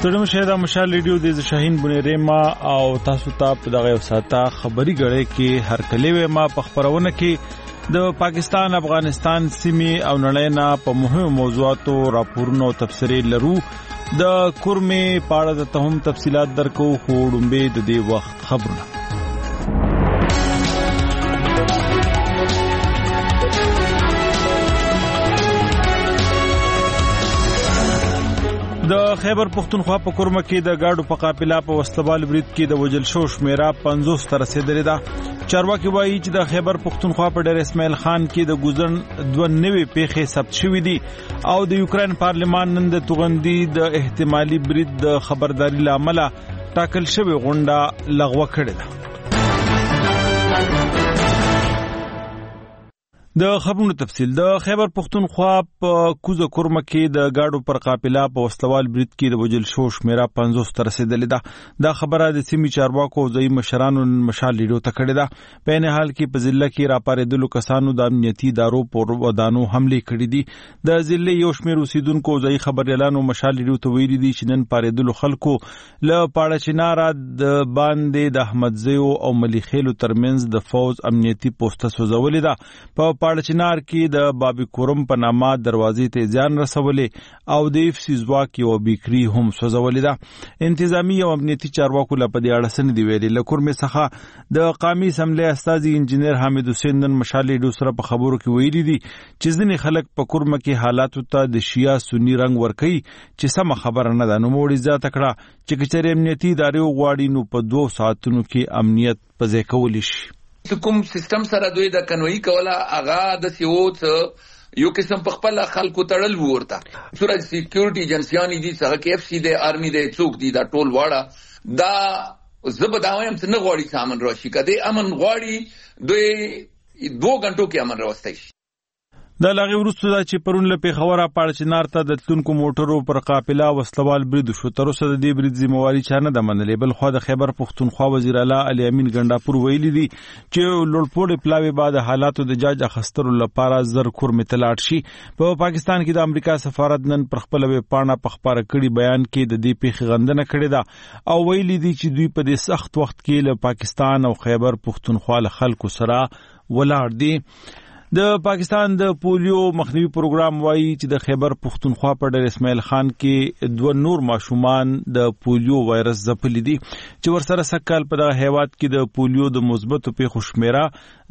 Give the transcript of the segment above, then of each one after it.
ستړم شه د مشال ریډیو د شاهین بنیریما او تاسو ته په دغه وساته خبري غړې کې هر کله ما په خبرونه کې د پاکستان افغانستان سیمې او نړۍ نه په مهمو موضوعاتو راپورونو او تفسیري لرو د کورمې پاړه د تهم تفصيلات درکو خو ډومبه د دې وخت خبرونه د خیبر پختونخوا په کورمه کې د گاډو په قافله په وسلوال برید کې د وجل شو شمیره 50 تر رسیدلې ده. چارواکي وایي چې د خیبر پختونخوا په ډېر اسماعیل خان کې د ګوزن 92 پیښې ثبت شوې دي او د یوکرين پارلمان نن د توغندي د احتمالي برید د خبرداري لامل ټاکل شوی غونډه لغوه کړې ده. د خبرونو تفصیل د خیبر پختونخوا په کوزه کورمه کې د گاډو پر قافله په وسلوال برید کې د وجل شو شمیره 50 تر رسیدلې ده. دا خبره د سیمې چارواکو او ځای مشرانو مشال لیدو ته کړې ده. په نه حال کې په ضلع کې راپارېدلو کسانو د امنیتي ادارو پر ودانو حمله کړې دي. د ضلع یو شمېر اوسیدونکو ځای خبريالانو مشال لیدو ته ویلي دي چې نن پارېدلو خلکو له پاړه چنارا د باندې د احمدزیو او ملیخیلو ترمنځ د فوز امنیتي پوسټه سوځولې ده. په پاړچنار کې د بابي کورم په نامه دروازې ته ځان رسولې او د اف سی ځواک یو بیکری هم سوځولې ده. انتظامی او امنیتي چارواکو له پدې اړه سن دی ویلي لکورمې څخه د قومي اسمبلی استاذي انجنیر حامد حسین نن مشالې دوسره په خبرو کې ویلي دي چې ځینې خلک په کورمه کې حالاتو ته د شیا سنی رنگ ورکي چې سم خبره نه ده. نو موړي ځا تکړه چې کچري امنیتي ادارې غواړي نو په 2 ساعتونو کې امنیت پځې کول شي. کوم سیستم سره دوی د کنوي کوله اغا د سیوت یو قسم په خپل خلکو تړل ورته سورج سکیورټي ایجنسیانی دي څنګه کې اف سی د آرمي د څوک دي دا ټول واړه دا زبداویم څنګه غواړي سامان راشي کده امن غواړي دوی 2 غنټو کې امن راوستي شي. د لاغي ورستو دا چې پرون له پیښوره پاړچنار ته د تلونکو موټرو پر قافله وسلوال برید شو. تر اوسه د دې برید ذمہواری چا نه د منلې بل خو د خیبر پختونخوا وزیر اعلی علي امین ګنداپور ویلي دي چې لوړپوړ پلاوی بعد حالاتو د جاج اخسترو لپاره زر کورمه تلاټ شي. په پاکستان کې د امریکا سفارت نن پر خپل ویب پاڼه په خبره کړي بیان کې د دې پیښې غندنه کړې ده او ویلي دي چې دوی په دې سخت وخت کې له پاکستان او خیبر پختونخوا له خلکو سره ولاړ دي. د پاکستان د پولیو مخنیوي پروګرام وایي چې د خیبر پختونخوا په ډېر اسماعیل خان کې 2 نور ماشومان د پولیو وایرس ځپلي دي چې ورسره سکهال په دغه هیواد کې د پولیو د مثبتو پیښو شمیره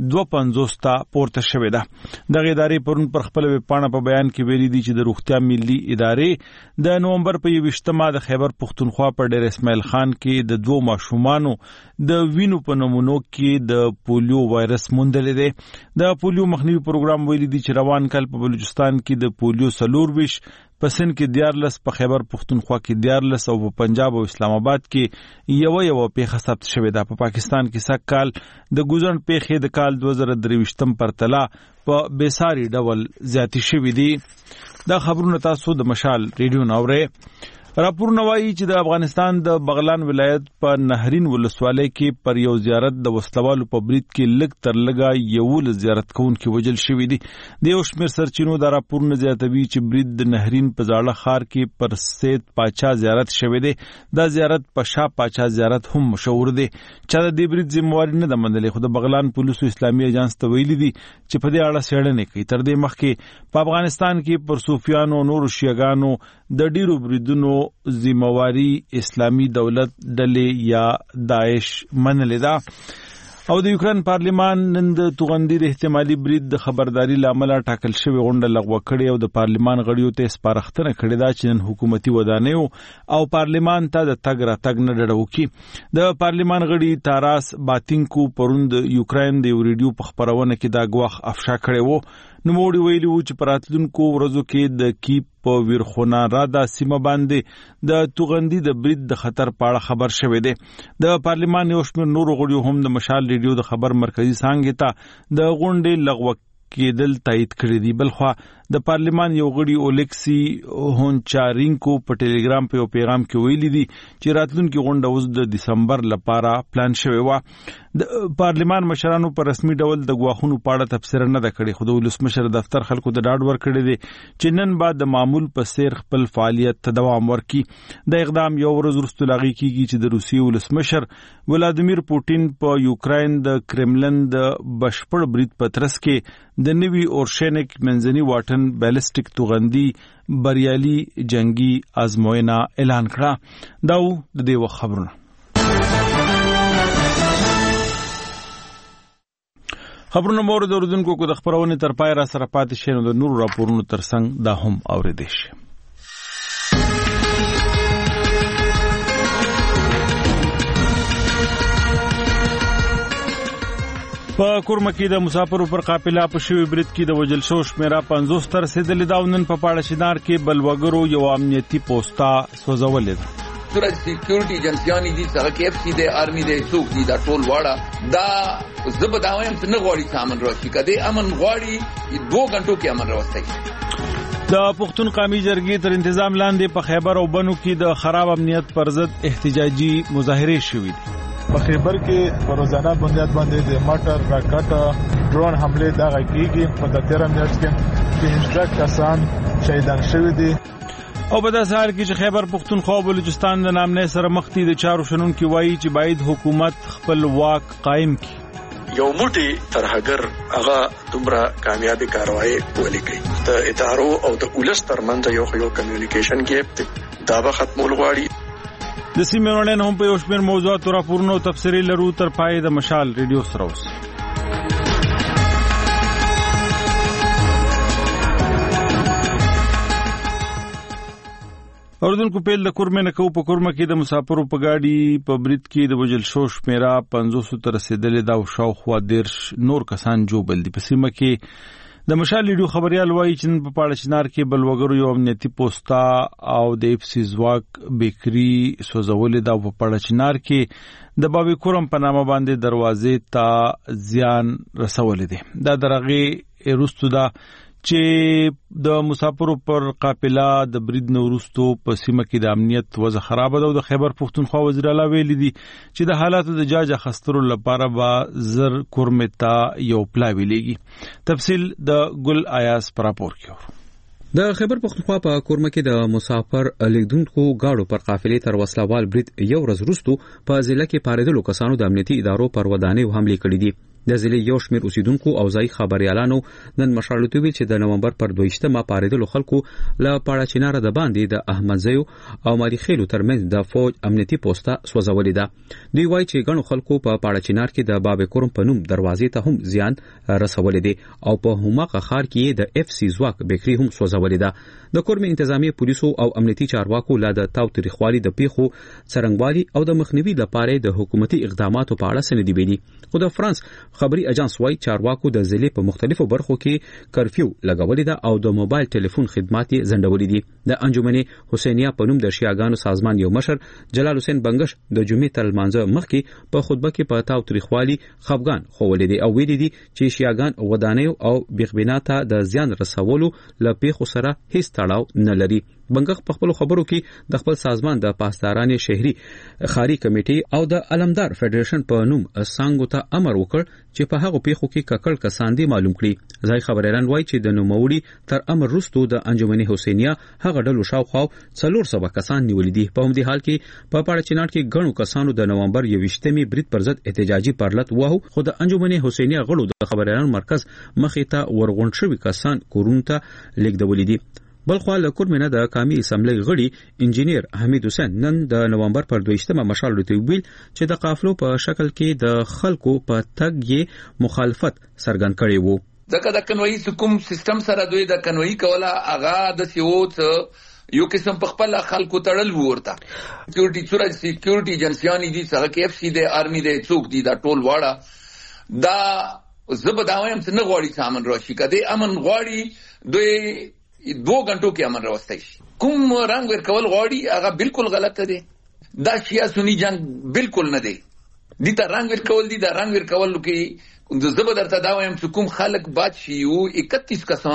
250 ته پورته شوې ده. دغه ادارې پرون پر خپل ویب پاڼه په بیان کې ویلي دي چې د روغتیا ملي ادارې د نومبر په 28مه د خیبر پختونخوا په ډېر اسماعیل خان کې د 2 ماشومانو د وینو په نمونو کې د پولیو وایرس موندلې ده. د پولیو مخنیوي پروګرام ویلي دي چې روان کال په بلوچستان کې د پولیو 24 په سند کې 14 په خیبر پختونخوا کې 14 او په پنجاب او اسلام آباد کې یو پیښه ثبت شوې ده. په پاکستان کې سکهال د ګوزن پیښې د کال 2023 پر تلا په بیساري ډول زیاتی شوې دي. دا خبرونه تاسو د مشال ریډیو ناوړې. راپورونه وایي چې د افغانستان د بغلان ولایت په نهرین ولسوالۍ کې پر یو زیارت د وسلوالو په برید کې لږ تر لږه یو زیارت کوونکي وجل شوي دي. د یو شمېر سرچینو دا راپورونه زیاتوي چې برید د نهرین په زاړه ښار کې پر سید پاچا زیارت شوی دی. دا زیارت په شاه پاچا زیارت هم مشهور دی. چا د دې برید ذمہواری نه ده منلې خو د بغلان پولیسو اسلامي ایجنس ته ویلي دي چې په دې اړه څېړنې کوي. تر دې مخکې په افغانستان کې پر صوفیانو نور شیعاګانو د ډیرو بریدونو ذمہواری اسلامی دولت ډلې یا داعش منلې ده او د یوکرين پارلمان نن د توغندي د احتمالي برید د خبرداري لامل ټاکل شوی غونډه لغوه کړې او د پارلمان غړیو ته سپارښتنه کړې ده چې نن حکومتي ودانیو او پارلمان ته د تګ راتګ نه ډډه وکړي. د پارلمان غړي تاراس باتینکو پرون د یوکرين د ریډیو په خبرونه کې دا غواخ افشا کړی وو. نو موړي ویلي وو چې پراتلونکو ورځو کې د کیپ په ویرخونه را د سیمه باندې د توغندي د برید د خطر په اړه خبر شوی دی. د پارلمان یو شمېر نور غړي هم د مشال ریډیو د خبر مرکزی څنګه ته د غونډې لغوه کېدل تایید کړی دی. بلخو د پارلیمان یو غړي اولیکسی هونچارینکو په ټلګرام په یو پیغام کې ویلي دي چې راتلونکي غونډه اوس د دسمبر لپاره پلان شوې و. د پارلیمان مشرانو په رسمي ډول د غواخونو په اړه تفسیر نه ده کړې، خو د ولسمشر دفتر خلکو د ډاډ ورکړی دی چې نن بعد د معمول په څیر خپل فعالیت ته دوام ورکړي. د اقدام یو ورځ وروسته لاغي کیږي چې د روسیې ولسمشر ولادیمیر پوټین په یوکراین د کرملن د بشپړ برید په ترڅ کې د نوي اورشینک منځني واټن بیلسټیک توغندي بریالي جنگي ازموینه اعلان کړه. دا د دې وخت خبرونه. خبرونه مور د اردوونکو کو د خبرونه تر پای را سره پاتې شي نو د نور راپورونو ترڅنګ دا هم اوریدئ شي. په کورمه کې د مسافرو پر قافله په شوی برید کې د وجل شو شمیره 50 تر رسیدلې دا نن په پاړه شینار کې بلوګرو یو امنیتي پوسټا سوځولې ده. سورج سکیورټي ایجنسیانی دي څنګه کې اف سی دي آرمي دي څوک دي دا ټول واړه دا زبداویم څنګه غواړي سامان راشي کده امن غواړي 2 غنټو کې امن راوستي. د پښتون قومي جرګې تر تنظیم لاندې په خیبر او بنو کې د خراب امنیت پر ضد احتجاجي مظاهره شوې دي. په خیبر کې په روزانه بنیاد باندې د موټر راکټ ډرون حمله دغه کیږي. په 13 میاشت کې 15 کسان شهیدان شوي دي. او په داسې حال کې چې خیبر پښتونخوا او بلوچستان د نامنې سره مخ دي د چارو شنونکو وایي چې باید حکومت خپل واک قائم کړي. یو موټي ترهګر هغه دومره کامیابی کاروایی ولیکي د ادارو او د ولس ترمنځ یو کمیونیکیشن ګیپ دا به ختمول غواړي. د سیمې ورنن هم په یو شمېر موضوعات او راپورونو تفصیلي لرو تر پای د مشال ریډیو سره اوس. اردوونکو پیل د کورمه نکو په کورمه کې د مسافرو په گاډي په برید کې د وجل شو شمیره 500 تر رسیدلې دا او شاوخوا 10 نور کسان جوړل دي. په سیمه کې د مشال ریډیو خبريال وایي چې په پاړه چنار کې بلوګرو یو امنیتي پوسټا او د اف سی زواک بیکری سوځولې دا په پاړه چنار کې د بابي کورم په نامه باندې دروازې ته زیان رسولې دي. دا درغه روستو دا چې د مسافرو پر قافله د برید نورستو په سیمه کې د امنیت وضع خراب ده او د خیبر پښتونخوا وزیر اعلی ویلي دي چې د حالاتو د جاج اخسترو لپاره به زر کورمتا یو پلاوی لګي. تفصیل د ګل آیاس پر راپور کې. د خیبر پښتونخوا په کورمه کې د مسافر لیکدونکو گاډو پر قافلې تر وسلوال برید یو ورځ وروسته په ضلع کې پاریدلو کسانو د امنیتي ادارو پر ودانۍ حمله کړې دي. د ضلع یو شمېر اوسیدونکو او ځای خبريالانو نن مشالته ویل چې د نومبر پر 22مه پاریدلو خلکو له پاړه چنار د باندې د احمدزیو او مالي خېلو ترمنځ د فوج امنیتي پوسټه سوځولې ده. دوی وایي چې ګڼو خلکو په پاړه چنار کې د باب کورم په نوم دروازې ته هم زیان رسولې دي او په هماغه خار کې د اف سی زواک بیکری هم سوځولې ده. د کورم انتظامی پولیسو او امنیتي چارواکو لا د تاو تاریخوالي د پیخو څرنګوالي او د مخنیوي لپاره د حکومتي اقداماتو په اړه سندې ویلي. خو د فرانس خبري اجانس وايي چارواکو د ضلع په مختلفو برخو کې کرفیو لګولې ده او د موبایل ټلیفون خدمات یې ځنډولې دي. د انجمن حسینیه په نوم د شیعاګانو سازمان یو مشر جلال حسین بنگش د جمعې تر لمانځه مخکې په خطبه کې په تاو تاریخوالي خفغان خوولې دي او ویلي دي چې شیعاګان ودانیو او بیخبیناته د زیان رسولو لپاره سره هیڅ تړاو نه لري. بنگخ په خپل خبرو کې د خپل سازمان د پاسداران شهري خاري کمیټې او د علمدار فدریشن په نوم سانګو ته امر وکړ چې په هغه پیښو کې ککړ کسان دي معلوم کړي. ځای خبريالان وایي چې د نوموړي تر امر وروسته د انجمن حسینیه هغه ډلو شاوخوا 400 کسان نیولې دي. په همدې حال کې په پاړه چنار کې غنو کسانو د نومبر 21مې برید پر ضد احتجاجي پرلط واه خو د انجمن حسینیه غړو د خبريالان مرکز مخې ته ورغون شوی کسان کورونته لیکدولې دي. بلخوا له کورمنه د قومي اسمبلی غړي انجینیر حمید حسین نن د نومبر پر 22مه مشال رته ویل چې د قافلو په شکل کې د خلکو په تګ یې مخالفت څرګند کړی وو. د کنوي حکوم سیستم سره دوی د کنوي کوله اغا د سیوت یو قسم په خپل خلکو تړل ورته سکیورټي سورج سکیورټي ایجنسیانی دي څنګه کې اف سی دي آرمي دي څوک دي دا ټول واړه دا زبداویم څنګه غواړي سامان راشي کده امن غواړي دوی 2 غنټو کې امن راوستي شي. کوم رنگ ورکول غواړي هغه بالکل غلطه دي. دا شیا سنی جنگ بالکل نه دی. دي ته رنگ ورکول دي دا رنگ ورکول کې د زبر درته دا وایم چې کوم خلک باد شي یو 31 کسان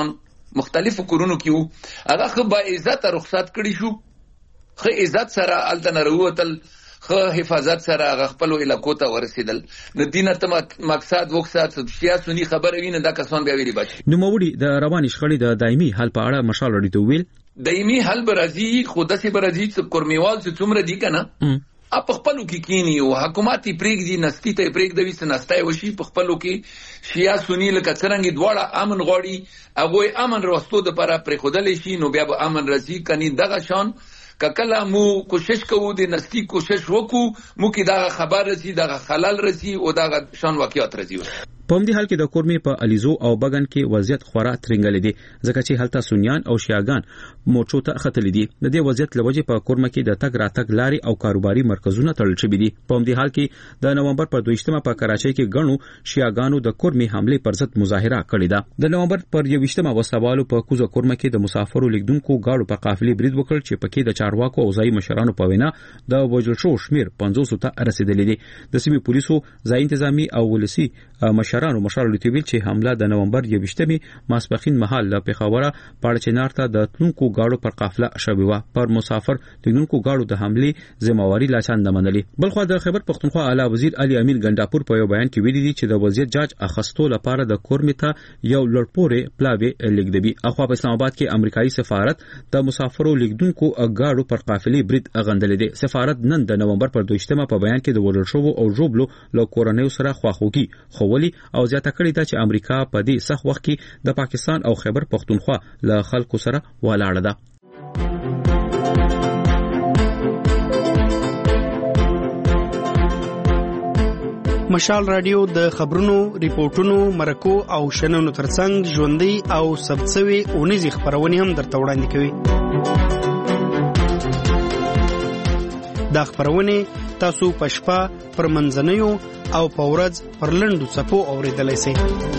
مختلفو کورونو کې وو هغه خو با عزت رخصت کړی شو خو عزت سره الته نروتل خو حفاظت سره هغه خپل علاقو ته ورسېدل نو دینه ته مقصد وکړه سیاسي خبره ویني دا کسان بیا ویلي بچ نو موري د رواني شخړې د دایمي حل په اړه مشال لري ته ویل دایمي حل برازي خو داسې برازي چې کورمیوال چې څومره دي کنه په خپلو کې کینی او حکومتي پریږدي نستی ته پریږدوي چې نستای وشي په خپلو کې شیا سنی لکه څنګه دواړه امن غواړي هغه امن راستو د لپاره پرې خودل شي نو بیا به امن راځي کني دغه شان کله مو کوشش کوو د نستی کوشش وکړو مو کې دا خبر رسي دا خلل رسي او دا شان واقعیت رسي په همدې حال کې د کورمي په الیزو او بغن کې وضعیت خورا ترنګل دي ځکه چې هلته سنیان او شیعاګان موچو ته خطلې دي د دې وضعیت لوجه په کورمه کې د تګ راتګ لاري او کاروباري مرکزونه تړل شوي دي په همدې حال کې د نومبر پر 22مه په کراچۍ کې غنو شیعاګانو د کورمي حمله پر ضد مظاهره کړې ده د نومبر پر 21مه وسوالو په کوزه کورمه کې د مسافرو لیکدونکو گاډو په قافلې برید وکړ چې پکې د چارواکو او ځای مشرانو په وینا د وژل شو شمیر 500 ته رسیدلی دي د سیمې پولیسو ځای انتظامی او ولسی مشرانو مشال لټویل چې حمله د نومبر 21مه ماسپخین مهال له پیښوره پاړچنار ته د تلونکو گاډو پر قافله شوی و پر مسافر لیکدونکو گاډو د حمله ذمہواری لا چاند منلي بلخو د خیبر پختونخوا اعلی وزیر علي امین ګنداپور په یو بیان کې ویلي دي چې د وضعیت جاج اخستو لپاره د کورمیتا یو لړپورې پلاوی لیکدبي اخوا په اسلام آباد کې امریکایي سفارت د مسافرو لیکدونکو گاډو پر قافلې برید اغندلې دي سفارت نن د نومبر پر 22مه په بیان کې د وژل شو او جوبلو له کورنیو سره خواخوږي خوولي او زیاته کړې ده چې امریکا په دې سخت وخت کې د پاکستان او خیبر پختونخوا له خلکو سره ولاړه ده مشال رادیو د خبرونو ریپورتونو مرکو او شننو ترڅنګ ژوندۍ او ثبتسوي اونیزي خبرونه هم درته وړاندې کوي دا خبرونه تاسو په شپه پر منځنیو او په ورځ پر لنډو څپو اوریدلای شئ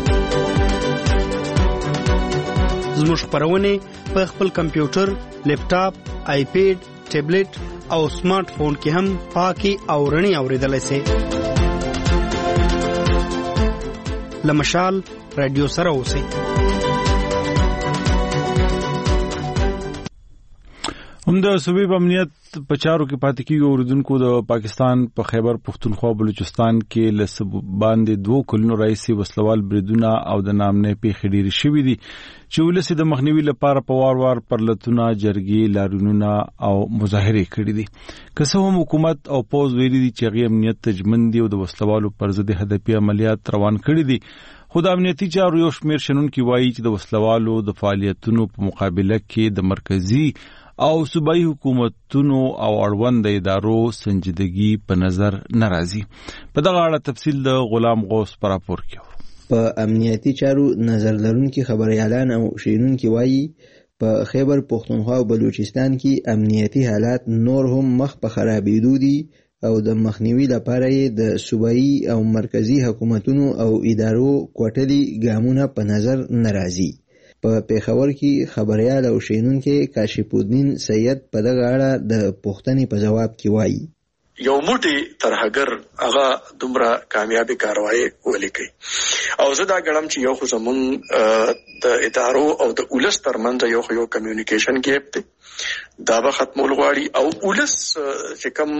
زموږ خبرونه په خپل کمپیوټر لیپټاپ آیپیډ ټابلیټ او سمارټ فون کې هم پاکي او رڼي اوریدلای شئ لمشال رادیو سره اوسئ هم د صوبې امنیت په چارو کې پاتې کیږي اوردونکو د پاکستان په خیبر پختونخوا بلوچستان کې لسب باندې 2 کلونو رئیسي وسلوال بریدونه او د نامنه پیښې ډېری شوې دي چې ولسی د مخنیوي لپاره په وار پرلتونه جرګې لارونونه او مظاهره کړې دي که څه هم حکومت او پوز ویلي دي چې غي امنیت تجمن دي او د وسلوالو پر ضد هدفي عملیات روان کړي دي خو د امنیتي چارو یو شمېر شنونکي وایي چې د وسلوالو د فعالیتونو په مقابله کې د مرکزی او صوبایي حکومتونو او اړوند ادارو سنجیدګي په نظر ناراضي په دغه اړه تفصیل د غلام غوث پر راپور کې په امنیتي چارو نظر لرونکي خبريالان او شینونکي وایي په خیبر پختونخوا او بلوچستان کې امنیتي حالات نور هم مخ په خرابېدو دي او د مخنیوي لپاره د صوبایي او مرکزی حکومتونو او ادارو کوټلي ګامونه په نظر ناراضي په پیښور کې خبريال او شینونکي کاشف الدین سید په دغه اړه د پوښتنې په جواب کې وایي یو موټي ترهګر هغه دومره کامیابی کاروایی ولیکي او زه دا ګڼم چې یو خو زمون د ادارو او د ولس ترمنځ یو کمیونیکیشن ګیپ دی دا به ختمول غواړي او ولس چې کوم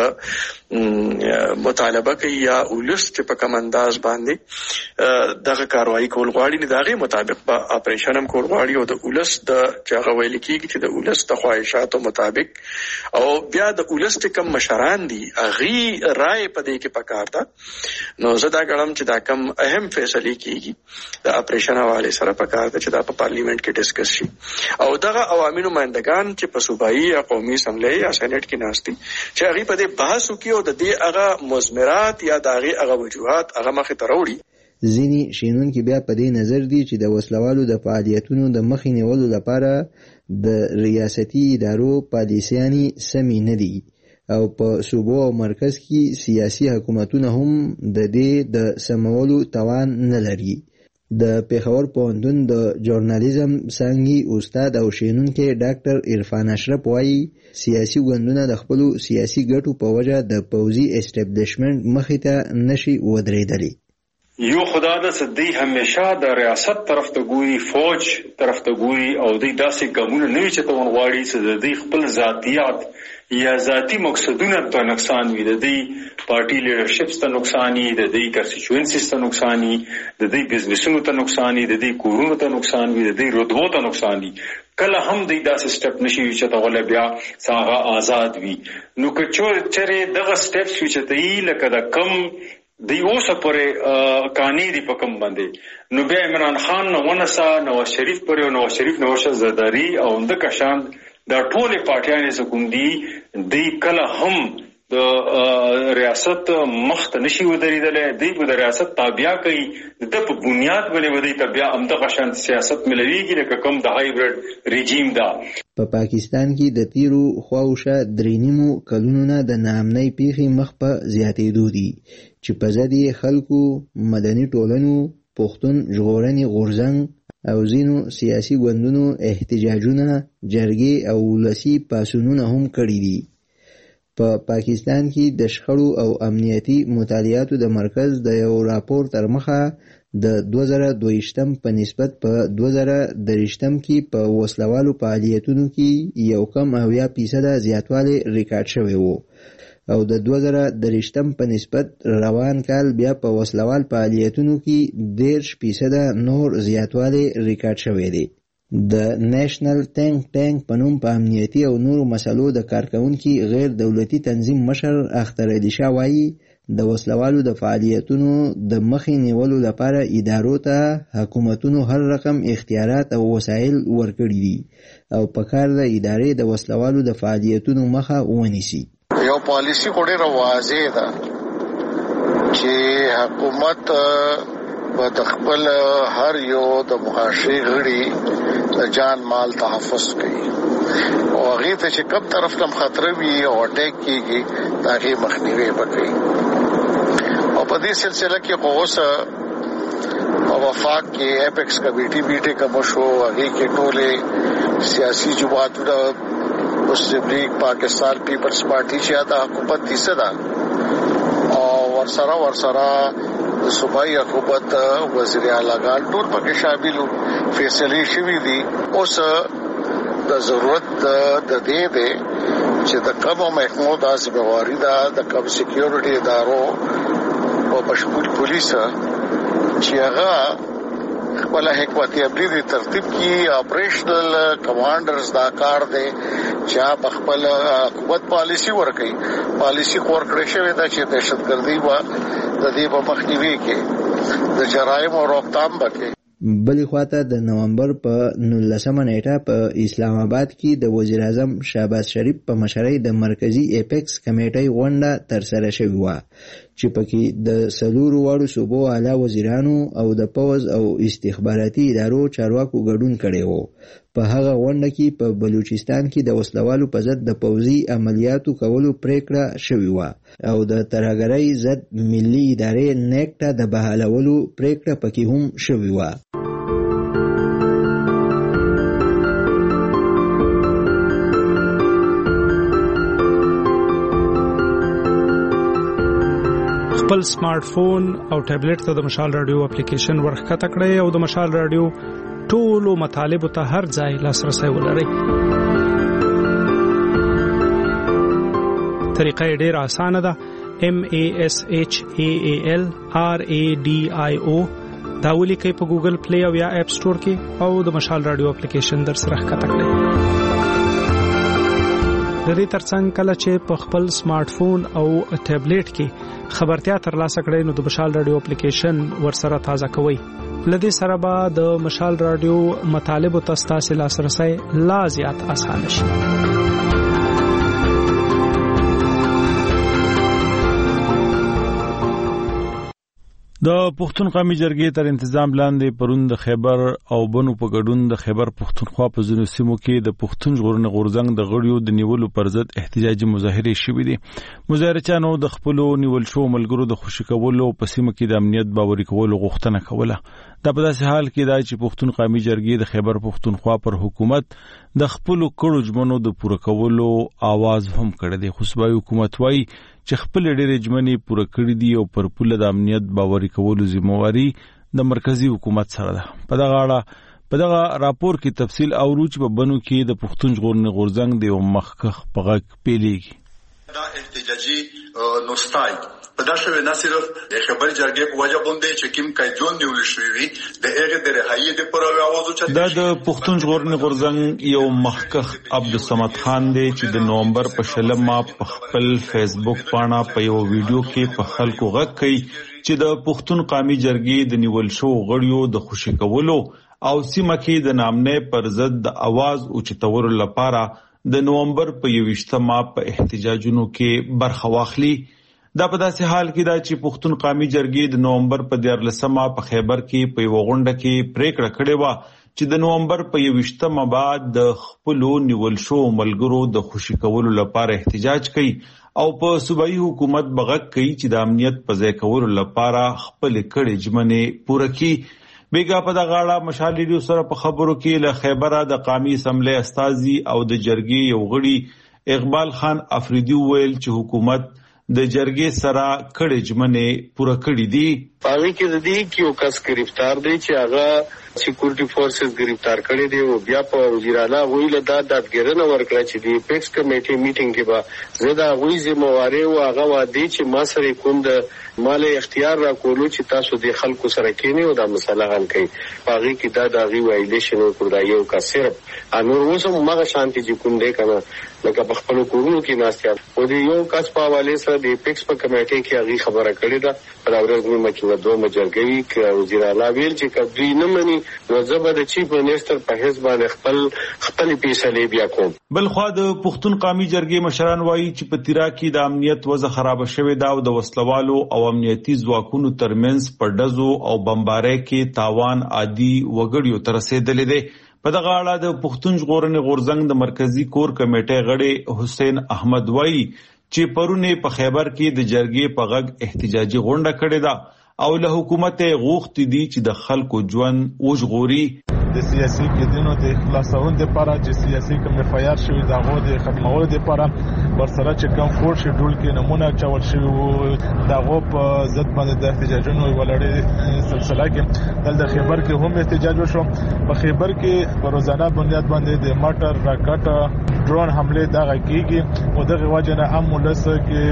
مطالبه کوي یا ولس چې په کوم انداز باندې دغه کاروایی کول غواړي نه دغه مطابق به اپریشن هم کول غواړي او د ولس د چاغه ویل کیږي چې د ولس د خواهشاتو مطابق او بیا د ولس چې کوم مشران دي اغي رائے پدې کې پکار ده نو زه دا ګڼم چې دا کوم اهم فیصله کیږي د اپریشن حواله سره پکار ده چې دا په پارلیمنت کې ډیسکس شي او دغه عوامي نمائندگان چې په صوبایي یا قومي اسمبلی یا سېنات کې ناشتي چې هغه په دې بحث وکړي او د دې هغه مزمرات یا دغه هغه وجوهات هغه مخې ته راوړي ځینی شینونکي بیا په دې نظر دي چې د وسلوالو د فعالیتونو د مخې نیولو لپاره د ریاستي ادارو پالیسیاني سمې نه دي او په صوبو او مرکز کې سیاسي حکومتونه هم د دې د سمولو توان نه لري د پیښور پوهنتون د ژورنالیزم څانګې استاد او شینونکي ډاکټر عرفان اشرف وایي سیاسي ګوندونه د خپل سیاسي ګټو په وجه د پوځي اسټابلیشمنت مخې ته نشي ودرېدلی یو خدا د سدي همیشه د ریاست طرف ته ګوري، فوج طرف ته ګوري او د داسې ګامونه نه وي چې ته ونغواړي چې د خپل ذاتيات یا ذاتی مقصدونه ته نقصان وي، د دې پارټي لیډرشپ ته نقصان وي، د دې کنسټیټوئنسیز ته نقصان وي، د دې بزنسونو ته نقصان وي، د دې کورونو ته نقصان وي، د دې رتبو ته نقصان وي. کله هم د داسې سټپ نشي چې ته ول بیا څنګه آزاد وي. نو که چېرې دغه سټپس چې ته لکه د کم دی اوسه پورې کانی دی په کوم باندې نو بیا عمران خان نو ونسا نواز شریف پورې نواز شریف نوشه زرداری او د کشان دا ټول پارټیانې زکوم دی کله هم د ریاست مخت نشي ودرېدل، دی په ریاست تابع کوي د په بنیاد باندې ودی تابع هم د کشان سیاست ملويږي لکه کوم د هایبرډ رژیم دا. په پاکستان کې د تیرو خواوشه درېنیمو کلونو نه د ناامنۍ پیښې مخ په زیاتېدو دي چې په ضد یې خلکو، مدني ټولنو، پښتون ژغورنې غورځنګ او ځینو سیاسي ګوندونو احتجاجونه، جرګې او ولسي پاڅونونه هم کړي دي. په پاکستان کې د شخړو او امنیتي مطالعاتو د مرکز د یو راپور تر مخه د 2022 په نسبت په 2023 کې په وسلوالو فعالیتونو کې 1.9% زیاتوالی ریکارډ شوی وو او د 2023 په نسبت روان کال بیا په وسلوال فعالیتونو کې 10% نور زیاتوالی ریکارډ شوی دی. د نېشنل ټینک ټینک په نوم په امنیتي او نورو مسلو د کارکونکي غیر دولتي تنظیم مشر اختر علي شاه وایي د وسلوالو د فعالیتونو د مخې نیولو لپاره ادارو ته حکومتونو هر رقم اختیارات او وسایل ورکړي دي او په کار د ادارې د وسلوالو د فعالیتونو مخه ونیسي. یو پالیسی خو ډېره واضح ده چې حکومت د خپل هر یو د معاشي غړي د جان مال تحفظ کوي او هغه ته چې کوم طرف تم خطر وي او اٹیک کیږي دا هغه مخنیوي وکړي. او په دې سلسله کې قوس او وفاق کې اپیکس کمیټي میټه کوم شو هغه کې ټوله سیاسي جماعتونه مسلم لیگ پاکستان پیپلز پارٹی چې دا حکومت دي صدا او ورسره صوبائی حکومت وزیر اعلی ګان ټول پکې شامل فیصله شوي دي. اوس د ضرورت د دې دی چې د کومو محکمو د ذمہواری د کوم سکیورټي ادارو او مشمول پولیس چې هغه خپل حکمت عملی ترتیب کی آپریشنل کمانډرز دا کار دی چې په خپل حکومت پالیسی ورکړي. پالیسی ورکړې شوی دا چې دهشتګردي و د دې په مخنیوي کې د جرایم او روکتام وکړي. بلې خواته د نومبر په 19 نیټه په اسلام آباد کې د وزیر اعظم شهباز شریف په مشرۍ د مرکزی اپیکس کمیټې غونډه ترسره شوې وه چې پکې د څلورو واړو صوبو اعلی وزیرانو او د پوځ او استخباراتي ادارو چارواکو ګډون کړی وو. په هغه غونډه کې په بلوچستان کې د وسلوالو په ضد د پوځي عملیاتو کولو پریکړه شوې وه او د ترهګرۍ ضد ملي ادارې نیک ته د بحالولو پریکړه پکې هم شوې وه. خپل سمارټ فون او ټابلیټ ته د مشال رادیو اپلیکیشن ورخکته کړئ او د مشال رادیو ټولو مطالبه ته هر ځای لاسرسي ولرئ. طریقه ډېره اسانه ده. MASHAALRADIO دا ولیکئ په ګوګل پلی او یا اپ سٹور کې او د مشال رادیو اپلیکیشن در سره ښکته کړئ. د دې ترڅنګ کله چې په خپل سمارټ فون او ټابلیټ کې خبرتیا ترلاسه کړئ نو د مشال رادیو اپلیکیشن ورسره تازه کوئ. لدې سره به د مشال رادیو مطالبه تاسو لاسرسي لا زیات اسانه شي. د پښتون قومي جرګې تر انتظام لاندې پرون د خیبر او بنو په ګډون د خیبر پښتونخوا په ځینو سیمو کې د پښتون ژغورنې غورځنګ د غړیو د نیولو پر ضد احتجاجي مظاهرې شوې دي. مظاهرچیانو د خپل نیول شو ملګرو د خوشي کولو په سیمه کې د امنیت باوري کولو غوښتنه کوله. دا په داسې حال کې دا چې پښتون قومي جرګې د خیبر پښتونخوا پر حکومت د خپل کړو ژمنو د پوره کولو आवाज هم کړی دی. خو صوبایي حکومت وايي چې خپل ډېرې ژمنې پوره کړې دي او پر پوله د امنیت باوري کولو ذمہواري د مرکزی حکومت سره ده. په دغه راپور کې تفصیل اورو چې په بنو کې د پښتون ژغورنې غورځنګ د یو مخکخ په غږ پیلېږي. دا احتجاجي نوستای په دا شوی نه صرف د خبر جرګې په وجه باندې چې کوم قیدون نیول شوی وي د هغه د رهایی د پروي आवाज اوچت دا د پښتون ژغورنې غورځنګ یو مخکخ عبدالصمد خان دی چې د نومبر په 16 په خپل فیسبوک باندې په یو ویډیو کې په خلکو غږ کوي چې د پښتون قومي جرګې د نیول شو غړیو د خوشی کولو او سیمه کې د نامنې پر ضد د आवाज اوچتولو لپاره د نومبر په 21 په احتجاجونو کې برخه واخلي. دا په داسې حال کې دا چې پښتون قومي جرګې د نومبر په 14 په خیبر کې په یو غونډه کې پریکړه کړې و چې د نومبر په 21 بعد د خپل نیول شو ملګرو د خوشی کولو لپاره احتجاج کوي او په صوبایي حکومت بغږ کوي چې د امنیت په ځای کولو لپاره خپل کړې ژمنې پوره کړي. بیګا په دغه اړه مشال ریډیو سره په خبرو کې له خیبره د قومي اسمبلی استازي او د جرګې یو غړي اقبال خان افریدي ویل چې حکومت د جرګې سره کړې ژمنې پوره کړې دي. هغه کې د دې کې یو کس گرفتار دی چې هغه سکیورټي فورسز گرفتار کړي دي او بیا په وزیر اعلی ویل دا دادګرنه ورکړه چې د پیکس کمیټې میټینګ کې به زدا غوي ذمہواری او هغه وادي چې ما سره کوم د مال اختیار را کولو چې تاسو د خلکو سره کېنی او دا مسله حل کړئ. هغه کې دا د غي وایلیشن او کړای یو کا صرف انور وسم مغه شانتي چې کوم دی کنه لکه په خپل کورونو کې ناستیا او د یو کس په حواله سره د پیکس په کمیټې کې هغه خبره کړې ده په ورځ کې دوه مجرګوي ک وزیر اعلی ویل چې کبدی نه مني نو زبر د چیف منسٹر په حساب باندې خپل فیصله بیا کوم. بل خو د پښتون قومي جرګې مشران وایي چې په تیرا کې د امنیت وضع خراب شوه دا او د وسلوالو او امنیتي ځواکونو ترمنځ په ډزو او بمبارۍ کې تاوان عادي وګړیو تر رسیدلې ده. په دغه اړه د پښتون ژغورنې غورځنګ د مرکزی کور کمیټې غړي حسین احمد وایي چې پرونه په خیبر کې د جرګې په غږ احتجاجي غونډه کړې ده او له حکومت غوښتي دي چې د خلکو ژوند وژغوري. د سیاسي کډینو د خلاصون لپاره چې سیاسي کوم فعال شوی دغه د ختمولو لپاره ورسره چې کوم فور شیډول کې نمونه چول شوی دغه په ضد باندې د احتجاجونو ولړې سلسله کې د خیبر کې هم احتجاج وشو. په خیبر کې په روزانه بنیاد باندې د ماټر راکټ ډرون حمله دغه کیږي او دغه وجه نه امولس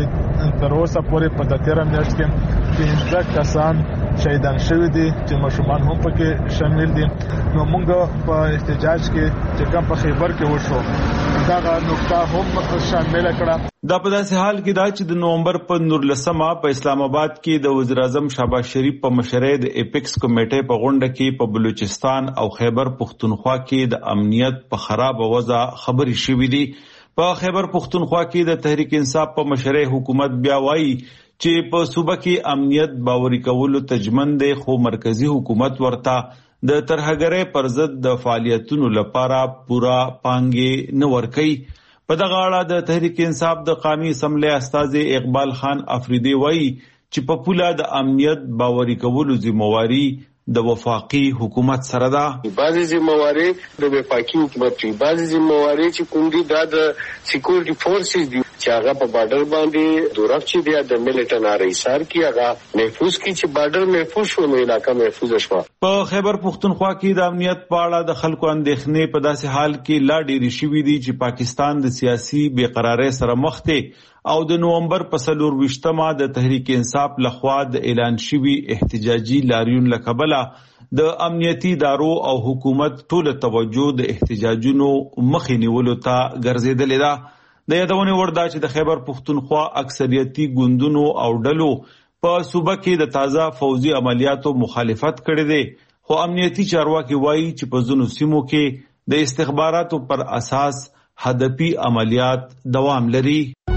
کې تر اوسه پورې په 13 میاشت کې 15 کسان شهیدان شوی دي چې مشومان هم پکې شامل دي. نو موږ په احتجاج کې چې کوم په خیبر کې وشو دا نقطه هم شامل کړه. دا په داسې حال کې دا چې د نومبر په 19 په اسلام آباد کې د وزیر اعظم شهباز شریف په مشرۍ د اپیکس کمیټې په غونډه کې په بلوچستان او خیبر پښتونخوا کې د امنیت په خراب وضع خبرې شوې دي. په خیبر پښتونخوا کې د تحریک انصاف په مشرۍ حکومت بیا وایي چې په صوبه کې امنیت باوري کولو تجمن دی خو مرکزی حکومت ورته د ترهګرۍ پر ضد د فعالیتونو لپاره پورا پانګې نه ورکوي. په دغه اړه د تحریک انصاف د قومي اسمبلی استازي اقبال خان افریدي وایي چې په پوله د امنیت باوري کولو ذمہواري د وفاقي حکومت سره ده. بعضی ذمہواری د وفاقي حکومت دی، بعضی ذمہواری چې کوم دي د سکیورټي فورسز دي چې هغه په بارډر باندې دورف چې دی د ملټن ارایسار کې هغه محفوظ کی چې بارډر محفوظ شو نو علاقہ محفوظ شو. په خیبر پښتونخوا کې د امنیت په اړه د خلکو اندېښنې په داسې حال کې لا ډېرې شوې دي چې پاکستان د سیاسي بېقرارۍ سره مخ دی او د نومبر په 24 د تحریک انصاف لخوا د اعلان شوی احتجاجي لاریون لکبله د امنیتي ادارو او حکومت ټول توجه د احتجاجونو مخې نیولو ته ګرځېدلې ده. د یادونې وړ ده چې د خیبر پښتونخوا اکثریتي ګوندونو او ډلو په صوبه کې د تازه فوزي عملیاتو مخالفت کړی دی خو امنیتي چارواکي وایي چې په ځینو سیمو کې د استخباراتو پر اساس هدفي عملیات دوام لري.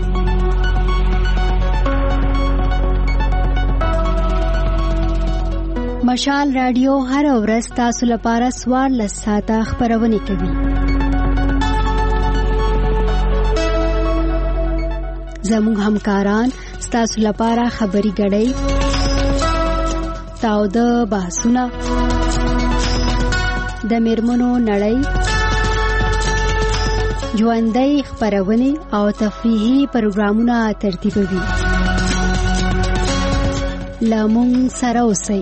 مشال رادیو هر ورځ تاسو لپاره 14 ساعته خبرونه کوي. زموږ همکاران ستاسو لپاره خبري غړي تاوده بحثونه د میرمنو نړۍ ژوندۍ خبرونه او تفریحي پروګرامونه ترتیبوي. لامون سره اوسئ.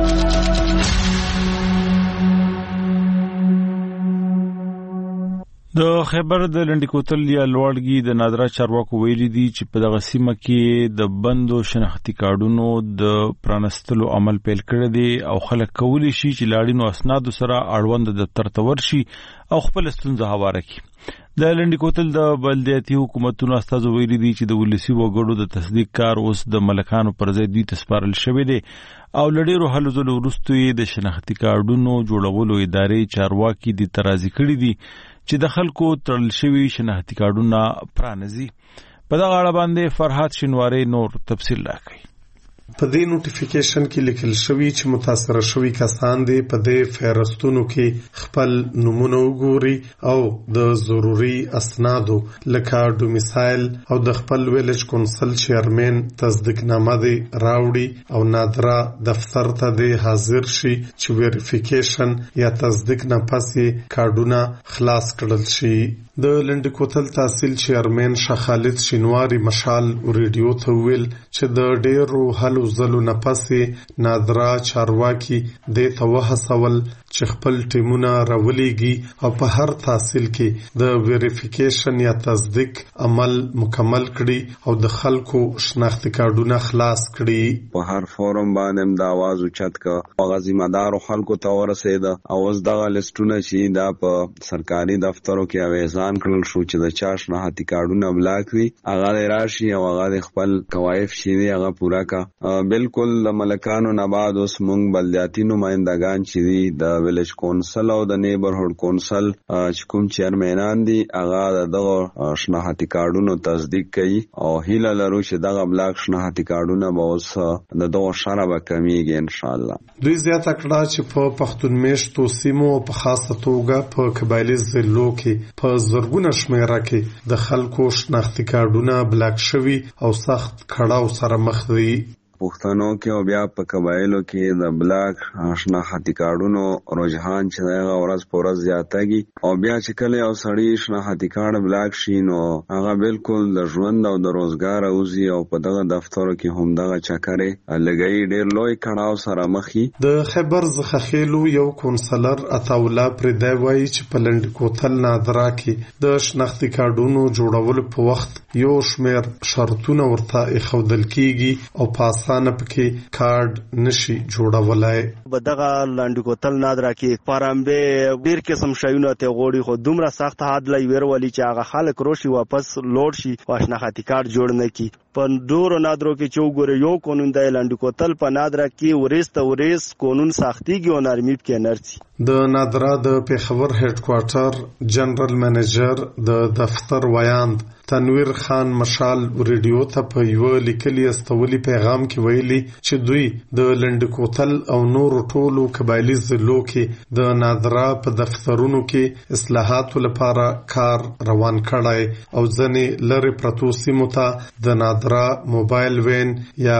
د خیبر د لنډکوتل یا لوړګي د نادرا چارواکو ویلي دي چې په دغه سیمه کې د بندو شناختی کارډونو د پرانستلو عمل پیل کړی دی او خلک کولی شي چې لاړینو اسنادو سره اړوند دفتر ته ورشي او خپل ستونزه هواره کړي. د لنډکوتل د بلدیاتي حکومتونو استازو ویلي دي چې د ولسی وګړو د تصدیق کار اوس د ملکانو پر ځای دوی ته سپارل شوی دی او لډیرو هلو ځلو وروسته د شناختی کارډونو جوړولو ادارې چارواکي د ترازی کړی دي چې د خلکو تړل شوی شناختی کارډونه پرانځي. په دغه اړه باندې فرحات شینواری نور تفصیل راکړي. په دې نوټیفیکیشن کې لیکل شوی چې متاثر شوی کسان دې په دې فهرستونو کې خپل نمونه وګوري او د ضروري اسنادو لکه ډومیسایل او د خپل ویلج کونسل چیرمن تصدیقنامه دې راوړي او نادرا دفتر ته دې حاضر شي چې ویریفیکیشن یا تصدیق نه پسې کارډونه خلاص کړل شي. د لنډکوتل تحصیل چیرمن شاه خالد شینواری مشال ریډیو ته ویل چې د ډیرو هلو ځلو نه پسې نادرا چارواکي دې ته وهڅول چې خپل ټیمونه راولېږي او په هر تحصیل کې د ویریفیکیشن یا تصدیق عمل مکمل کړي او د خلکو شناختی کارډونه خلاص کړي. په هر فورم باندې د आवाज اوچت کا او ذمہدار خلکو ته ورسېده او اوس دغه لیستونه چې دا په سرکاري دفترو کې اویزان کړل شو چې د چا شناختی کارډونه بلاک وي هغه راشي او هغه خپل کوایف شي هغه پورا کا. بالکل د ملکانو نه بعد اوس مونږ بلدیاتي نمائندگان چې دي د ویلج کونسل او د نیبرهوډ کونسل چې کوم چیرمنان دي هغه دغه شناختی کارډونو تصدیق کوي او هیله لرو چې دغه بلاک شناختی کارډونه به اوس د دغه شره به کمیږي ان شاء الله. دوی زیاته کړه چې په پښتون میشتو سیمو په خاصه توګه په قبایلی ضلعو کې په زرګونه شمیره کې د خلکو شناختی کارډونه بلاک شوي او سخت کړاو سره مخ دي. پښتنو کې او بیا په قبایلو کې د بلاک شناختی کارډونو رجحان چې هغه ورځ په ورځ زیاتېږي او بیا چې کله یو سړی شناختی کارډ بلاک شي نو هغه بالکل د ژوند او د روزګار اوزي او په دغه دفترو کې هم دغه چکرې لګي ډیر لوی کړهو سره مخي. د خیبر زخخیلو یو کونسلر عطاولا پردای وایي چې په لنډکوتل نادرا کې د شناختی کارډونو جوړولو په وخت یو شمیر شرطونه ورته ایښودل کیږي او پاس پکې کارډ نشي جوړولای. بدغه لنډکوتل نادرا کې پرامبه ډیر قسم شایونه ته غوړي خو دومره سخت حد لای ورولي چې هغه خلک روشي واپس لوړ شي واشناختی کارډ جوړ نه کی. په ډورو نادرو کې چوغره یو قانون دی لنډکوتل په نادرا کې ورېس قانون سختيږي او نرمي کې نرسي. د نادرا د پیښور هډ کوارټر جنرال منیجر د دفتر ویاند تنویر خان مشال ریډیو ته په یو لیکلي استولي پیغام کې ویلي چې دوی د لنډکوتل او نور ټولو قبایلی ضلعو کې د نادرا په دفترونو کې اصلاحاتو لپاره کار روان کړی او ځنې لری پرتو سیمو ته د نادرا موبایل وین یا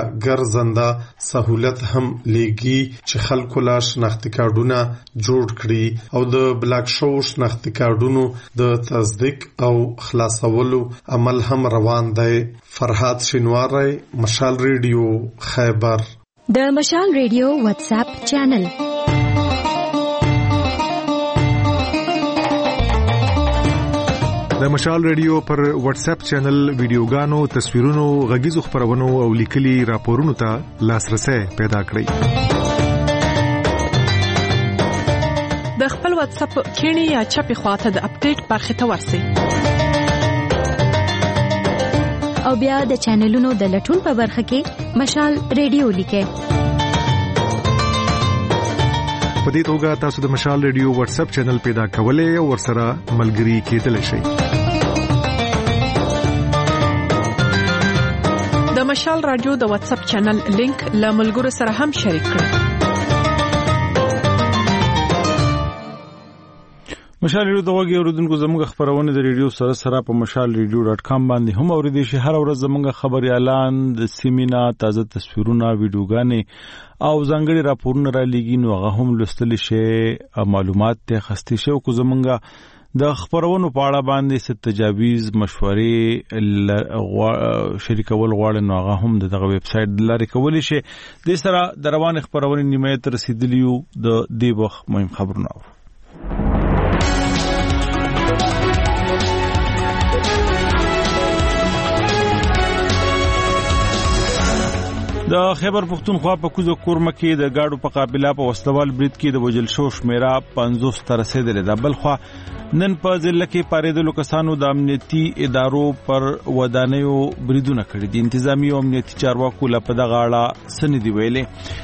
ګرځنده سہولت هم لیږي چې خلکو لا شناختی کارډونه جوړ کړي او د بلاک شو شناختی کارډونو د تصدیق او خلاصولو عمل هم روان دی. فرحات شینواری مشال ریډیو خیبر. د مشال ریډیو واتس اپ چینل د مشال ریډیو پر واتس اپ چینل ویډیوګانو تصویرونو غږیزو خبرونو او لیکلي راپورونو ته لاسرسي پیدا کړئ. د خپل واتس اپ کینی یا چپی خواته د اپډیټ برخه ته ورسئ او بیا د چینلونو د لټون په برخه کې مشال ریډیو لیکئ. په دې توګه تاسو د مشال ریډیو واتس اپ چینل پیدا کولای او ورسره ملګري کېدلی شئ. د مشال رادیو د واتس اپ چینل لینک له ملګرو سره هم شریک کړئ. مشال ریډیو د وګړو اوریدونکو زموږ خبرونه د ریډیو سره په mashalradio.com باندې هم اوریدئ شي. هر ورځ زموږ خبري اعلان د سیمینا تازه تصویرونه ویډیوګانې او ځانګړي راپورونه را لېږي نو هغه هم لوستل شي معلومات ته خستې شو کو زموږ د خبرونو په اړه باندې ست تجاویز مشورې شریکول غواړي نو هغه هم دغه ویب سټ لاري کولی شي. د سره د روان خبرونې نیمه تر رسیدلیو د دې وخت مهم خبرونه. د خیبر پختونخوا په کوزو کورمه کې د گاډو په قافله په وسلوال برید کې د وجل شو شمیره 50 ته رسیدلې ده. بلخوا نن په ضلع کې پاریدلو کسانو د امنیتي ادارو پر ودانیو بریدونه کړي دي. انتظامی او امنیتي چارواکو له په دغه اړه سند دی ویلي.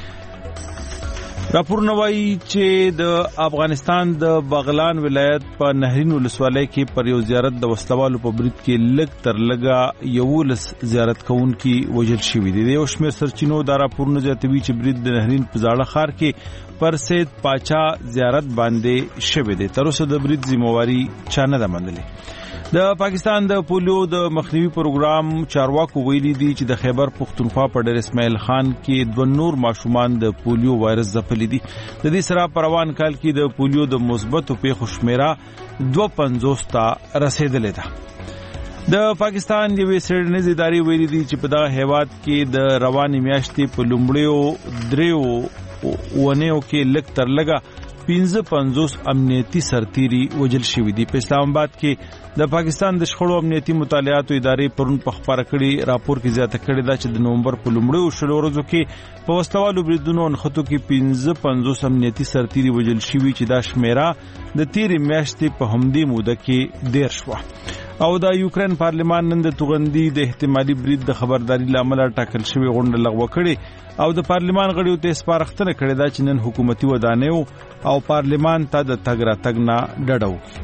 راپور نوای چې د افغانستان د بغلان ولایت په نهرین ولسوالۍ کې پر یو زیارت د وسلوالو په برید کې لږ تر لږه 11 زیارت کوونکي وژل شوي دي. د یو شمېر سرچینو دا راپورونه زیاتوي چې برید د نهرین په زاړه ښار کې پر سید پاچا زیارت باندې شوی دی. تر اوسه د برید ذمہواری چا نه ده منلې. د پاکستان د پولیو د مخنیوي پروګرام چارواکو ویلي دي چې د خیبر پختونخوا په ډېر اسماعیل خان کې 2 نور ماشومان د پولیو وایرس ځپلي دي. د دې سره په روان کال کې د پولیو د مثبتو پیښو شمیره 250 ته رسیدلې ده. د پاکستان یوې څېړنیزې ادارې ویلي دي چې په دغه هیواد کې د روانې میاشتې په لومړیو 3 ونیو کې لږ تر لږه 55 امنیتي سرتیري وژل شوي دي. په اسلام آباد کې د پاکستان د شخړو امنیتي مطالعاتو ادارې پرون په خبره کړي راپور کې زیاته کړې ده چې د نومبر په لومړیو 20 ورځو کې په وسلوالو بریدونو نښتو کې 55 امنیتي سرتیري وژل شوي چې دا شمیره د تیرې میاشتې په همدې موده کې 10 شوه. او د یوکرين پارلمان نن د توغندي د احتمالي برید د خبرداري لامل ټاکل شوی غونډه لغوه کړي او د پارلمان غړیو ته سپارښتنه کړې ده چې نن حکومتي ودانیو او پارلمان ته د تګ راتګ نه ډډه وکړي.